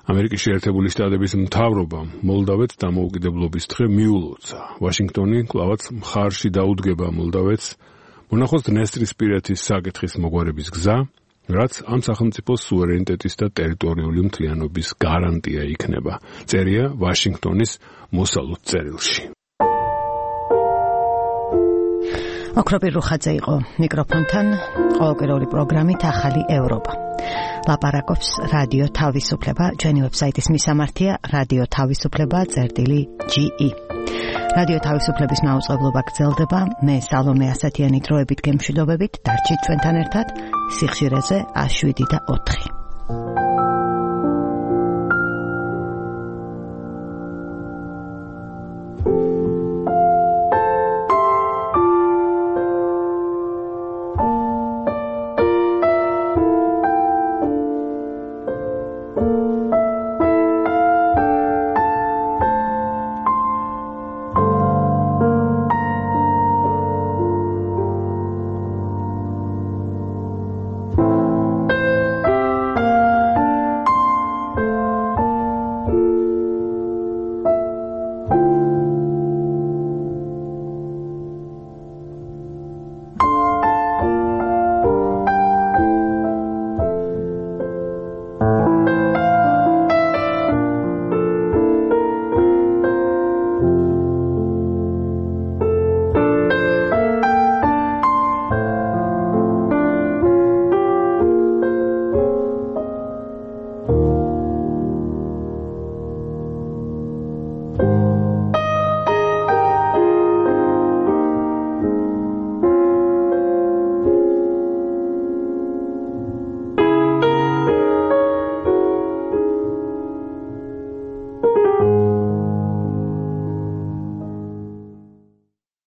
ამერიკის შეერთებული შტატების მთავრობამ მოლდავეთს დამოუკიდებლობის დღე მიულოცა. ვაშინგტონი კვლავაც მხარში დაუდგება მოლდავეთს მონახოს დნესტრისპირეთის საკითხის მოგვარების გზა, რაც ამ სახელმწიფოს სუვერენიტეტის და ტერიტორიული მთლიანობის გარანტია იქნება. წერია ვაშინგტონის მოსალოდ წერილში.
ოქროპირ რუხაძე იყო მიკროფონთან, ყოველკვირეული პროგრამით ახალი ევროპა. ლაპარაკობს რადიო თავისუფლება, ჩვენი ვებსაიტის მისამართია რადიო თავისუფლება წერტილი ჯი ი. რადიო თავისუფლების მაუწყებლობა გრძელდება, მე სალომე ასათიანი დროებით გემშვიდობებით, დარჩით ჩვენთან ერთად, სიხშირეზე ას შვიდი და ოთხი.